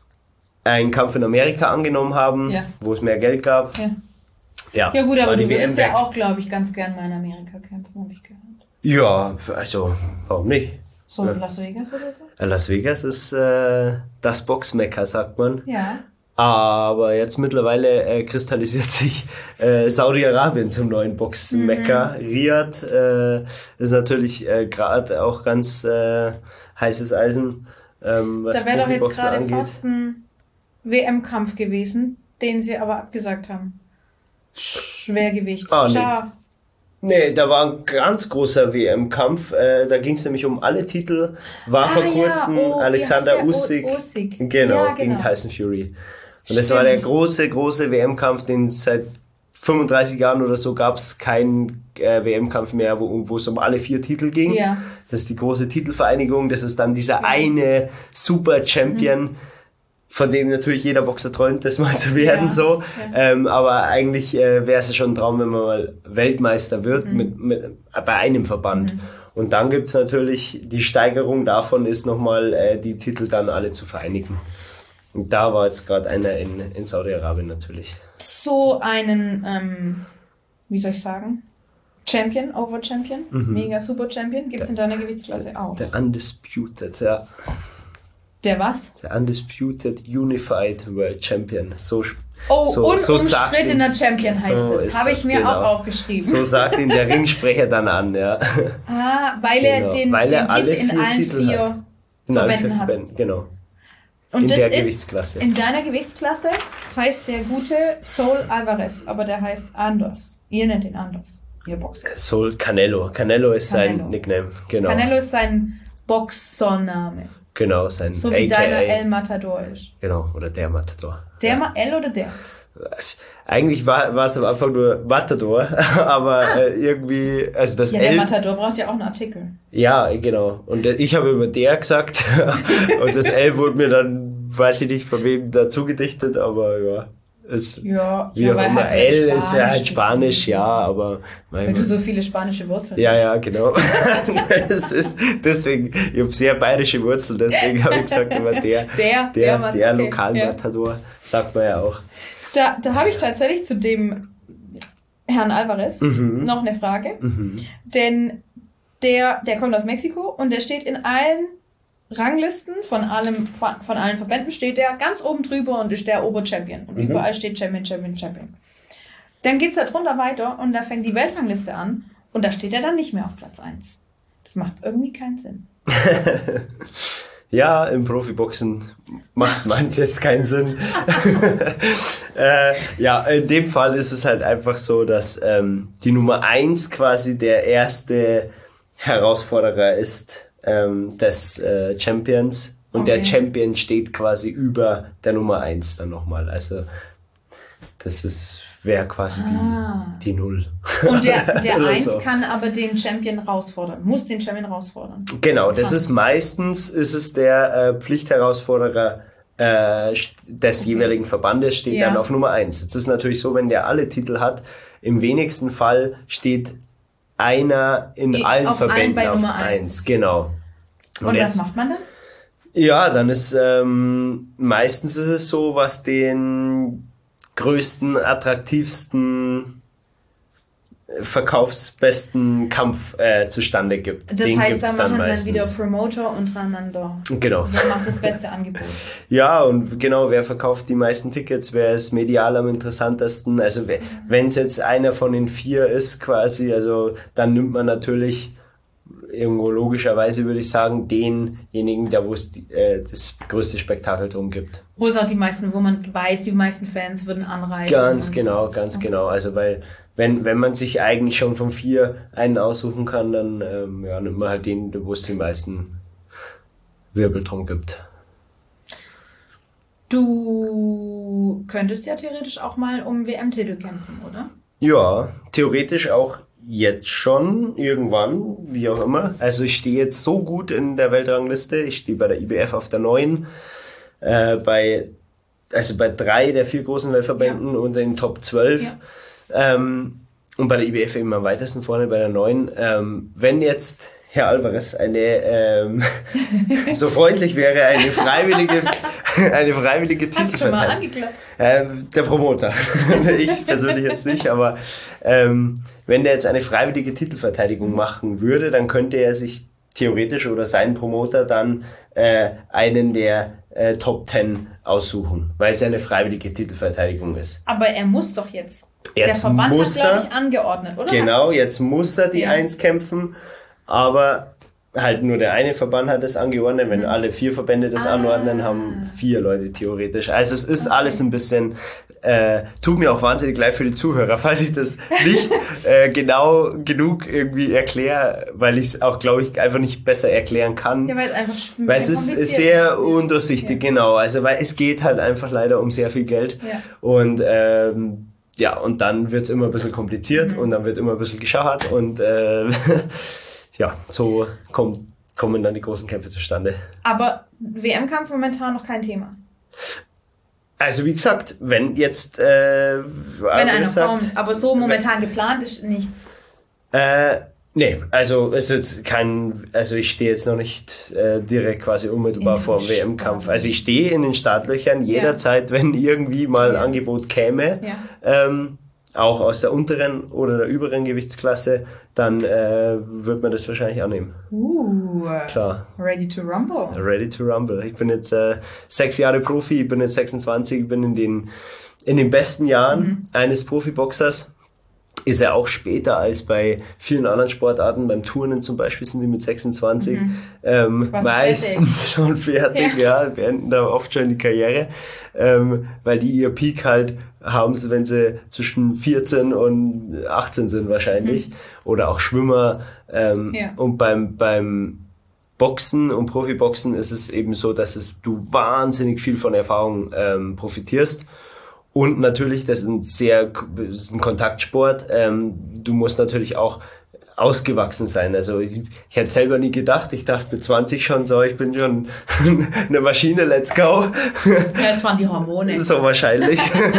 einen Kampf in Amerika angenommen haben, Ja. wo es mehr Geld gab. Ja. Ja, Ja gut, aber war du die W M würdest ja weg. auch, glaube ich, ganz gern mal in Amerika kämpfen, habe ich gehört. Ja, also warum nicht? So Ja. in Las Vegas oder so? Äh, Las Vegas ist äh, das Boxmekka, sagt man. Ja. Aber jetzt mittlerweile äh, kristallisiert sich äh, Saudi-Arabien zum neuen Boxmekka. Mhm. Riyadh äh, ist natürlich äh, gerade auch ganz äh, heißes Eisen, ähm, was Da wäre doch jetzt Profiboxen gerade angeht. fast ein W M-Kampf gewesen, den sie aber abgesagt haben. Schwergewicht. Ah, nee. Tja. Nee, da war ein ganz großer W M-Kampf. Äh, da ging es nämlich um alle Titel. War vor Ah, ja. kurzem Oh, wie Alexander heißt der? Usyk. O- Usyk. Genau, Ja, gegen genau. Tyson Fury. Und das Stimmt. war der große, große W M-Kampf, den seit fünfunddreißig Jahren oder so gab es keinen äh, W M-Kampf mehr, wo wo es um alle vier Titel ging. Ja. Das ist die große Titelvereinigung. Das ist dann dieser eine Super-Champion, Mhm. von dem natürlich jeder Boxer träumt, das mal zu werden. Ja, so. ja. Ähm, aber eigentlich äh, wäre es ja schon ein Traum, wenn man mal Weltmeister wird Mhm. mit, mit, bei einem Verband. Und dann gibt's natürlich, die Steigerung davon ist nochmal, äh, die Titel dann alle zu vereinigen. Und da war jetzt gerade einer in, in Saudi-Arabien natürlich. So einen, ähm, wie soll ich sagen, Champion, Over-Champion, Mega Super-Champion, gibt es in deiner Gewichtsklasse auch. Der Undisputed, ja. Der was? Der Undisputed Unified World Champion. So, Oh, so, so sagt ihn- unumstrittener Champion heißt so es. ist Habe ich das, mir genau. auch aufgeschrieben. So sagt ihn der Ringsprecher dann an, ja. Ah, weil er Genau. den, Weil den er alle Titel in vier allen Titel vier hat. In allen vier Verbänden hat. Verbänden, genau. Und in das der ist, Gewichtsklasse. in deiner Gewichtsklasse heißt der gute Saul Alvarez, aber der heißt anders. Ihr nennt ihn anders. Ihr Boxer. Sol Canelo. Canelo ist Canelo. sein Nickname, genau. Canelo ist sein Boxername. Genau, sein So wie A K A. deiner El Matador ist. Genau, oder der Matador. Der ja. Ma L oder der? Eigentlich war, war es am Anfang nur Matador, aber Ah. äh, irgendwie, also das Ja, der L... Matador braucht ja auch einen Artikel. Ja, genau. Und ich habe immer der gesagt und das L wurde mir dann, weiß ich nicht von wem, dazu gedichtet, aber ja. Es, Ja, wie ja, auch weil immer. halt L vielleicht ist ja halt Spanisch Spanisch, ist. ja, aber... Weil du so viele spanische Wurzeln Ja, ja, genau. Es ist deswegen, ich habe sehr bayerische Wurzeln, deswegen habe ich gesagt immer der, Der, der, der Mann, der okay, Lokalmatador, sagt man ja auch. Da, da habe ich tatsächlich zu dem Herrn Alvarez Mhm. noch eine Frage. Mhm. Denn der, der kommt aus Mexiko und der steht in allen Ranglisten von allem, von allen Verbänden steht der ganz oben drüber und ist der Oberchampion. Und Mhm. überall steht Champion, Champion, Champion. Dann geht's da drunter weiter und da fängt die Weltrangliste an und da steht er dann nicht mehr auf Platz eins. Das macht irgendwie keinen Sinn. Ja, im Profiboxen macht manches keinen Sinn. äh, ja, in dem Fall ist es halt einfach so, dass ähm, die Nummer eins quasi der erste Herausforderer ist ähm, des äh, Champions und Okay. der Champion steht quasi über der Nummer eins dann nochmal. Also das ist wäre quasi Ah. die, die Null. Und der, der Oder eins so. kann aber den Champion herausfordern, muss den Champion herausfordern. Genau, das Ah. ist meistens ist es der äh, Pflichtherausforderer äh, st- des Okay. jeweiligen Verbandes steht Ja. dann auf Nummer eins. Jetzt ist natürlich so, wenn der alle Titel hat, im wenigsten Fall steht einer in I- allen auf allen Verbänden bei auf Nummer eins. eins. Genau. Und, was macht man dann? Ja, dann ist ähm, meistens ist es so, was den größten, attraktivsten, äh, verkaufsbesten Kampf äh, zustande gibt. Das Den heißt, gibt's da machen dann, meistens. wieder Promoter untereinander. Genau. Wer macht das beste Angebot? Ja, und genau, wer verkauft die meisten Tickets, wer ist medial am interessantesten? Also wenn es jetzt einer von den vier ist quasi, also dann nimmt man natürlich irgendwo logischerweise, würde ich sagen, denjenigen, der wo es die, äh, das größte Spektakel drum gibt. Wo es auch die meisten, wo man weiß, die meisten Fans würden anreisen. Ganz und genau, so. ganz Okay. genau. Also weil wenn wenn man sich eigentlich schon von vier einen aussuchen kann, dann ähm, ja, nimmt man halt den, wo es die meisten Wirbel drum gibt. Du könntest ja theoretisch auch mal um W M-Titel kämpfen, oder? Ja, theoretisch auch jetzt schon, irgendwann, wie auch immer. Also ich stehe jetzt so gut in der Weltrangliste. Ich stehe bei der I B F auf der neun, äh, bei, also bei drei der vier großen Weltverbänden Ja. und den Top zwölf. Ja. Ähm, und bei der I B F immer am weitesten vorne bei der neun. Ähm, wenn jetzt Herr Alvarez eine ähm, so freundlich wäre, eine freiwillige eine freiwillige Hast du schon mal Titelverteidigung. angeklappt? Äh, der Promoter. Ich persönlich jetzt nicht, aber ähm, wenn der jetzt eine freiwillige Titelverteidigung machen würde, dann könnte er sich theoretisch oder sein Promoter dann äh, einen der äh, Top Ten aussuchen, weil es eine freiwillige Titelverteidigung ist. Aber er muss doch jetzt. Jetzt der Verband muss hat, glaube er- ich, angeordnet, oder? Genau, jetzt muss er die Ja. Eins kämpfen, aber halt nur der eine Verband hat es angeordnet. Wenn Mhm. alle vier Verbände das Ah. anordnen, haben vier Leute theoretisch. Also es ist Okay. alles ein bisschen, äh, tut mir auch wahnsinnig leid für die Zuhörer, falls ich das nicht äh, genau genug irgendwie erkläre, weil ich es auch, glaube ich, einfach nicht besser erklären kann. Ja, weil es einfach ein Weil es bisschen ist kompliziert sehr ist. undurchsichtig, Ja. genau. Also weil es geht halt einfach leider um sehr viel Geld. Ja. Und ähm, ja, und dann wird's immer ein bisschen kompliziert Mhm. und dann wird immer ein bisschen geschachert und äh, ja, so kommt, kommen dann die großen Kämpfe zustande. Aber W M-Kampf momentan noch kein Thema. Also wie gesagt, wenn jetzt äh, Wenn einer kommt. Aber so momentan geplant ist nichts. Äh, nee, also es ist jetzt kein, also ich stehe jetzt noch nicht äh, direkt quasi unmittelbar In den vor dem W M-Kampf. Startlöchern. Also ich stehe in den Startlöchern jederzeit, wenn irgendwie mal ein Ja. Angebot käme, Ja. ähm, auch aus der unteren oder der überen Gewichtsklasse, dann äh, wird man das wahrscheinlich annehmen. Uh, Klar, ready to rumble. ready to rumble. Ich bin jetzt äh, sechs Jahre Profi, ich bin jetzt sechsundzwanzig, ich bin in den in den besten Jahren Mhm. eines Profiboxers. ist er auch später als bei vielen anderen Sportarten. Beim Turnen zum Beispiel sind die mit sechsundzwanzig mhm. ähm, meistens fertig. schon fertig, ja. ja, beenden da oft schon die Karriere, ähm, weil die ihr Peak halt haben sie, wenn sie zwischen vierzehn und achtzehn sind wahrscheinlich. Mhm. Oder auch Schwimmer. Ähm, ja. Und beim beim Boxen und Profiboxen ist es eben so, dass es du wahnsinnig viel von Erfahrung ähm, profitierst. Und natürlich, das ist ein sehr, das ist ein Kontaktsport. Ähm, du musst natürlich auch ausgewachsen sein. Also ich, ich hätte selber nie gedacht. Ich dachte mit zwanzig schon so, ich bin schon eine Maschine, let's go. Ja, das waren die Hormone. So wahrscheinlich.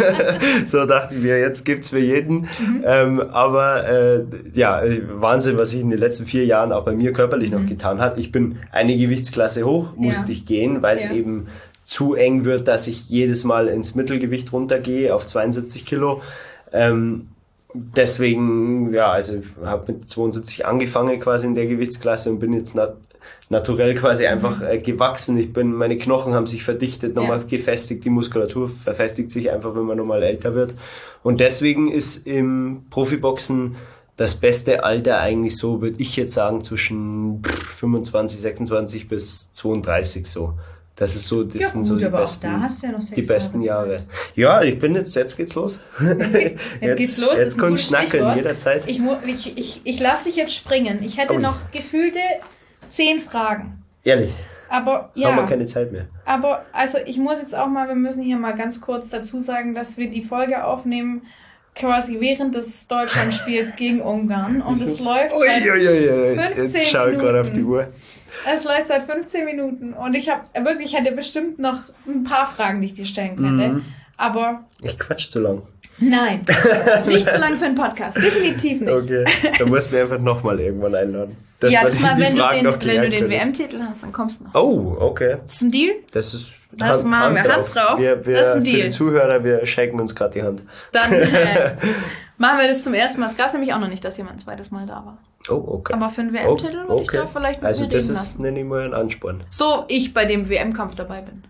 So dachte ich mir, jetzt gibt's für jeden. Mhm. Ähm, aber äh, ja, Wahnsinn, was sich in den letzten vier Jahren auch bei mir körperlich mhm. noch getan hat. Ich bin eine Gewichtsklasse hoch, musste ja. ich gehen, weil es ja. eben zu eng wird, dass ich jedes Mal ins Mittelgewicht runtergehe auf zweiundsiebzig Kilo. Ähm, deswegen, ja, also ich habe mit zweiundsiebzig angefangen quasi in der Gewichtsklasse und bin jetzt nat- naturell quasi einfach äh, gewachsen. Ich bin, meine Knochen haben sich verdichtet, nochmal ja. gefestigt, die Muskulatur verfestigt sich einfach, wenn man nochmal älter wird. Und deswegen ist im Profiboxen das beste Alter eigentlich so, würde ich jetzt sagen, zwischen fünfundzwanzig, sechsundzwanzig bis zweiunddreißig so. Das ist so, das ja, sind gut, so die aber besten, auch da hast du ja noch die besten Jahre. Jahre. Ja, ich bin jetzt, jetzt geht's los. Jetzt, jetzt, jetzt geht's los. Jetzt kommt Schnacken jederzeit. Ich, ich, ich, ich lasse dich jetzt springen. Ich hätte oh. noch gefühlte zehn Fragen. Ehrlich? Aber ja. Haben wir keine Zeit mehr. Aber also ich muss jetzt auch mal, wir müssen hier mal ganz kurz dazu sagen, dass wir die Folge aufnehmen quasi während des Deutschlandspiels gegen Ungarn und es läuft ui, seit ui, ui, ui. fünfzehn Jetzt schau ich gerade auf die Uhr. Es läuft seit fünfzehn Minuten und ich habe wirklich, ich hätte bestimmt noch ein paar Fragen, die ich dir stellen könnte, mhm. aber... Ich quatsch zu lang. Nein, nicht zu lang für einen Podcast, definitiv nicht. Okay, dann musst du mir einfach nochmal irgendwann einladen. Ja, das mal, wenn du den, wenn du den W M-Titel hast, dann kommst du noch. Oh, okay. Das ist ein Deal? Das ist... Das Hand, machen wir. Hand Hand drauf. Wir, wir, das ist ein Deal. Für die Zuhörer, wir shaken uns gerade die Hand. Dann äh, machen wir das zum ersten Mal. Es gab nämlich auch noch nicht, dass jemand ein zweites Mal da war. Oh, okay. Aber für einen W M-Titel würde okay. ich da vielleicht mit Also mir das reden ist, lassen. nenne ich mal einen Ansporn. So, ich bei dem W M-Kampf dabei bin.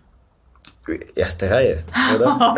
Erste Reihe, oder?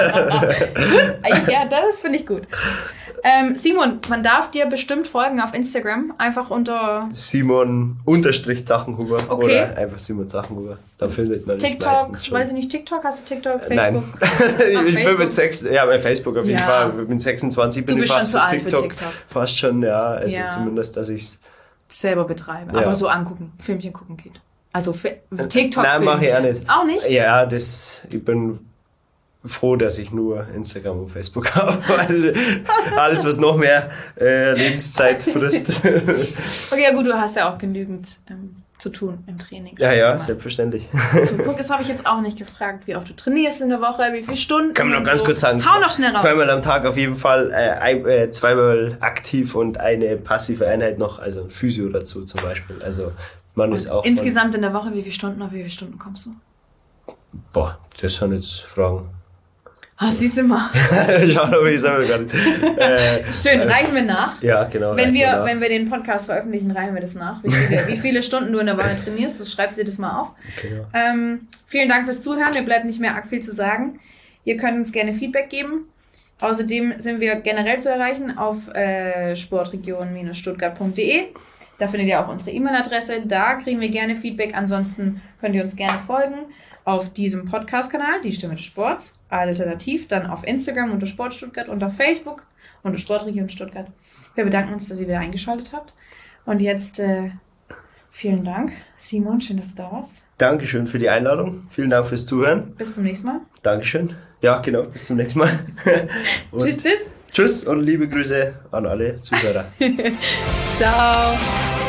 Gut, ja, das finde ich gut. Ähm, Simon, man darf dir bestimmt folgen auf Instagram, einfach unter... Simon unterstrich Sachenhuber okay. oder einfach Simon Sachenhuber. Da findet man TikTok, mich meistens schon. Weiß ich nicht, TikTok, hast du TikTok, Facebook? Nein, Ach, ich Facebook. bin mit sechs, ja, bei Facebook auf jeden ja. Fall. Ich bin sechsundzwanzig, bin du bist ich fast schon zu alt TikTok, für TikTok. Fast schon, ja, also ja. zumindest, dass ich's selber betreibe, ja. aber so angucken, Filmchen gucken geht. Also TikTok. Nein, mache ich auch nicht. Auch nicht? Ja, das, ich bin froh, dass ich nur Instagram und Facebook habe, weil alles, was noch mehr äh, Lebenszeit frisst. Okay, ja gut, du hast ja auch genügend ähm, zu tun im Training. Ja, ja, selbstverständlich. So, guck, das habe ich jetzt auch nicht gefragt, wie oft du trainierst in der Woche, wie viele Stunden. Kann man noch ganz so. kurz sagen. Hau noch schnell raus. Zweimal am Tag auf jeden Fall, äh, ein, äh, zweimal aktiv und eine passive Einheit noch, also Physio dazu zum Beispiel. Also man und ist auch. Insgesamt in der Woche, wie viele Stunden, auf wie viele Stunden kommst du? Boah, das sind jetzt Fragen. Ah, siehst du mal. Schau mal, wie ich sage gar nicht. Äh, Schön, reichen wir nach. Ja, genau. Wenn wir, wir wenn wir den Podcast veröffentlichen, reichen wir das nach. Wie viele, wie viele Stunden du in der Woche trainierst, du schreibst dir das mal auf. Genau. Ähm, vielen Dank fürs Zuhören. Mir bleibt nicht mehr arg viel zu sagen. Ihr könnt uns gerne Feedback geben. Außerdem sind wir generell zu erreichen auf äh, sportregion Stuttgart punkt de. Da findet ihr auch unsere E-Mail-Adresse. Da kriegen wir gerne Feedback. Ansonsten könnt ihr uns gerne folgen. Auf diesem Podcast-Kanal, die Stimme des Sports, alternativ dann auf Instagram unter Sport Stuttgart und auf Facebook unter Sportregion Stuttgart. Wir bedanken uns, dass ihr wieder eingeschaltet habt. Und jetzt äh, vielen Dank, Simon, schön, dass du da warst. Dankeschön für die Einladung, vielen Dank fürs Zuhören. Bis zum nächsten Mal. Dankeschön. Ja, genau, bis zum nächsten Mal. Tschüss, tschüss. Tschüss und liebe Grüße an alle Zuhörer. Ciao.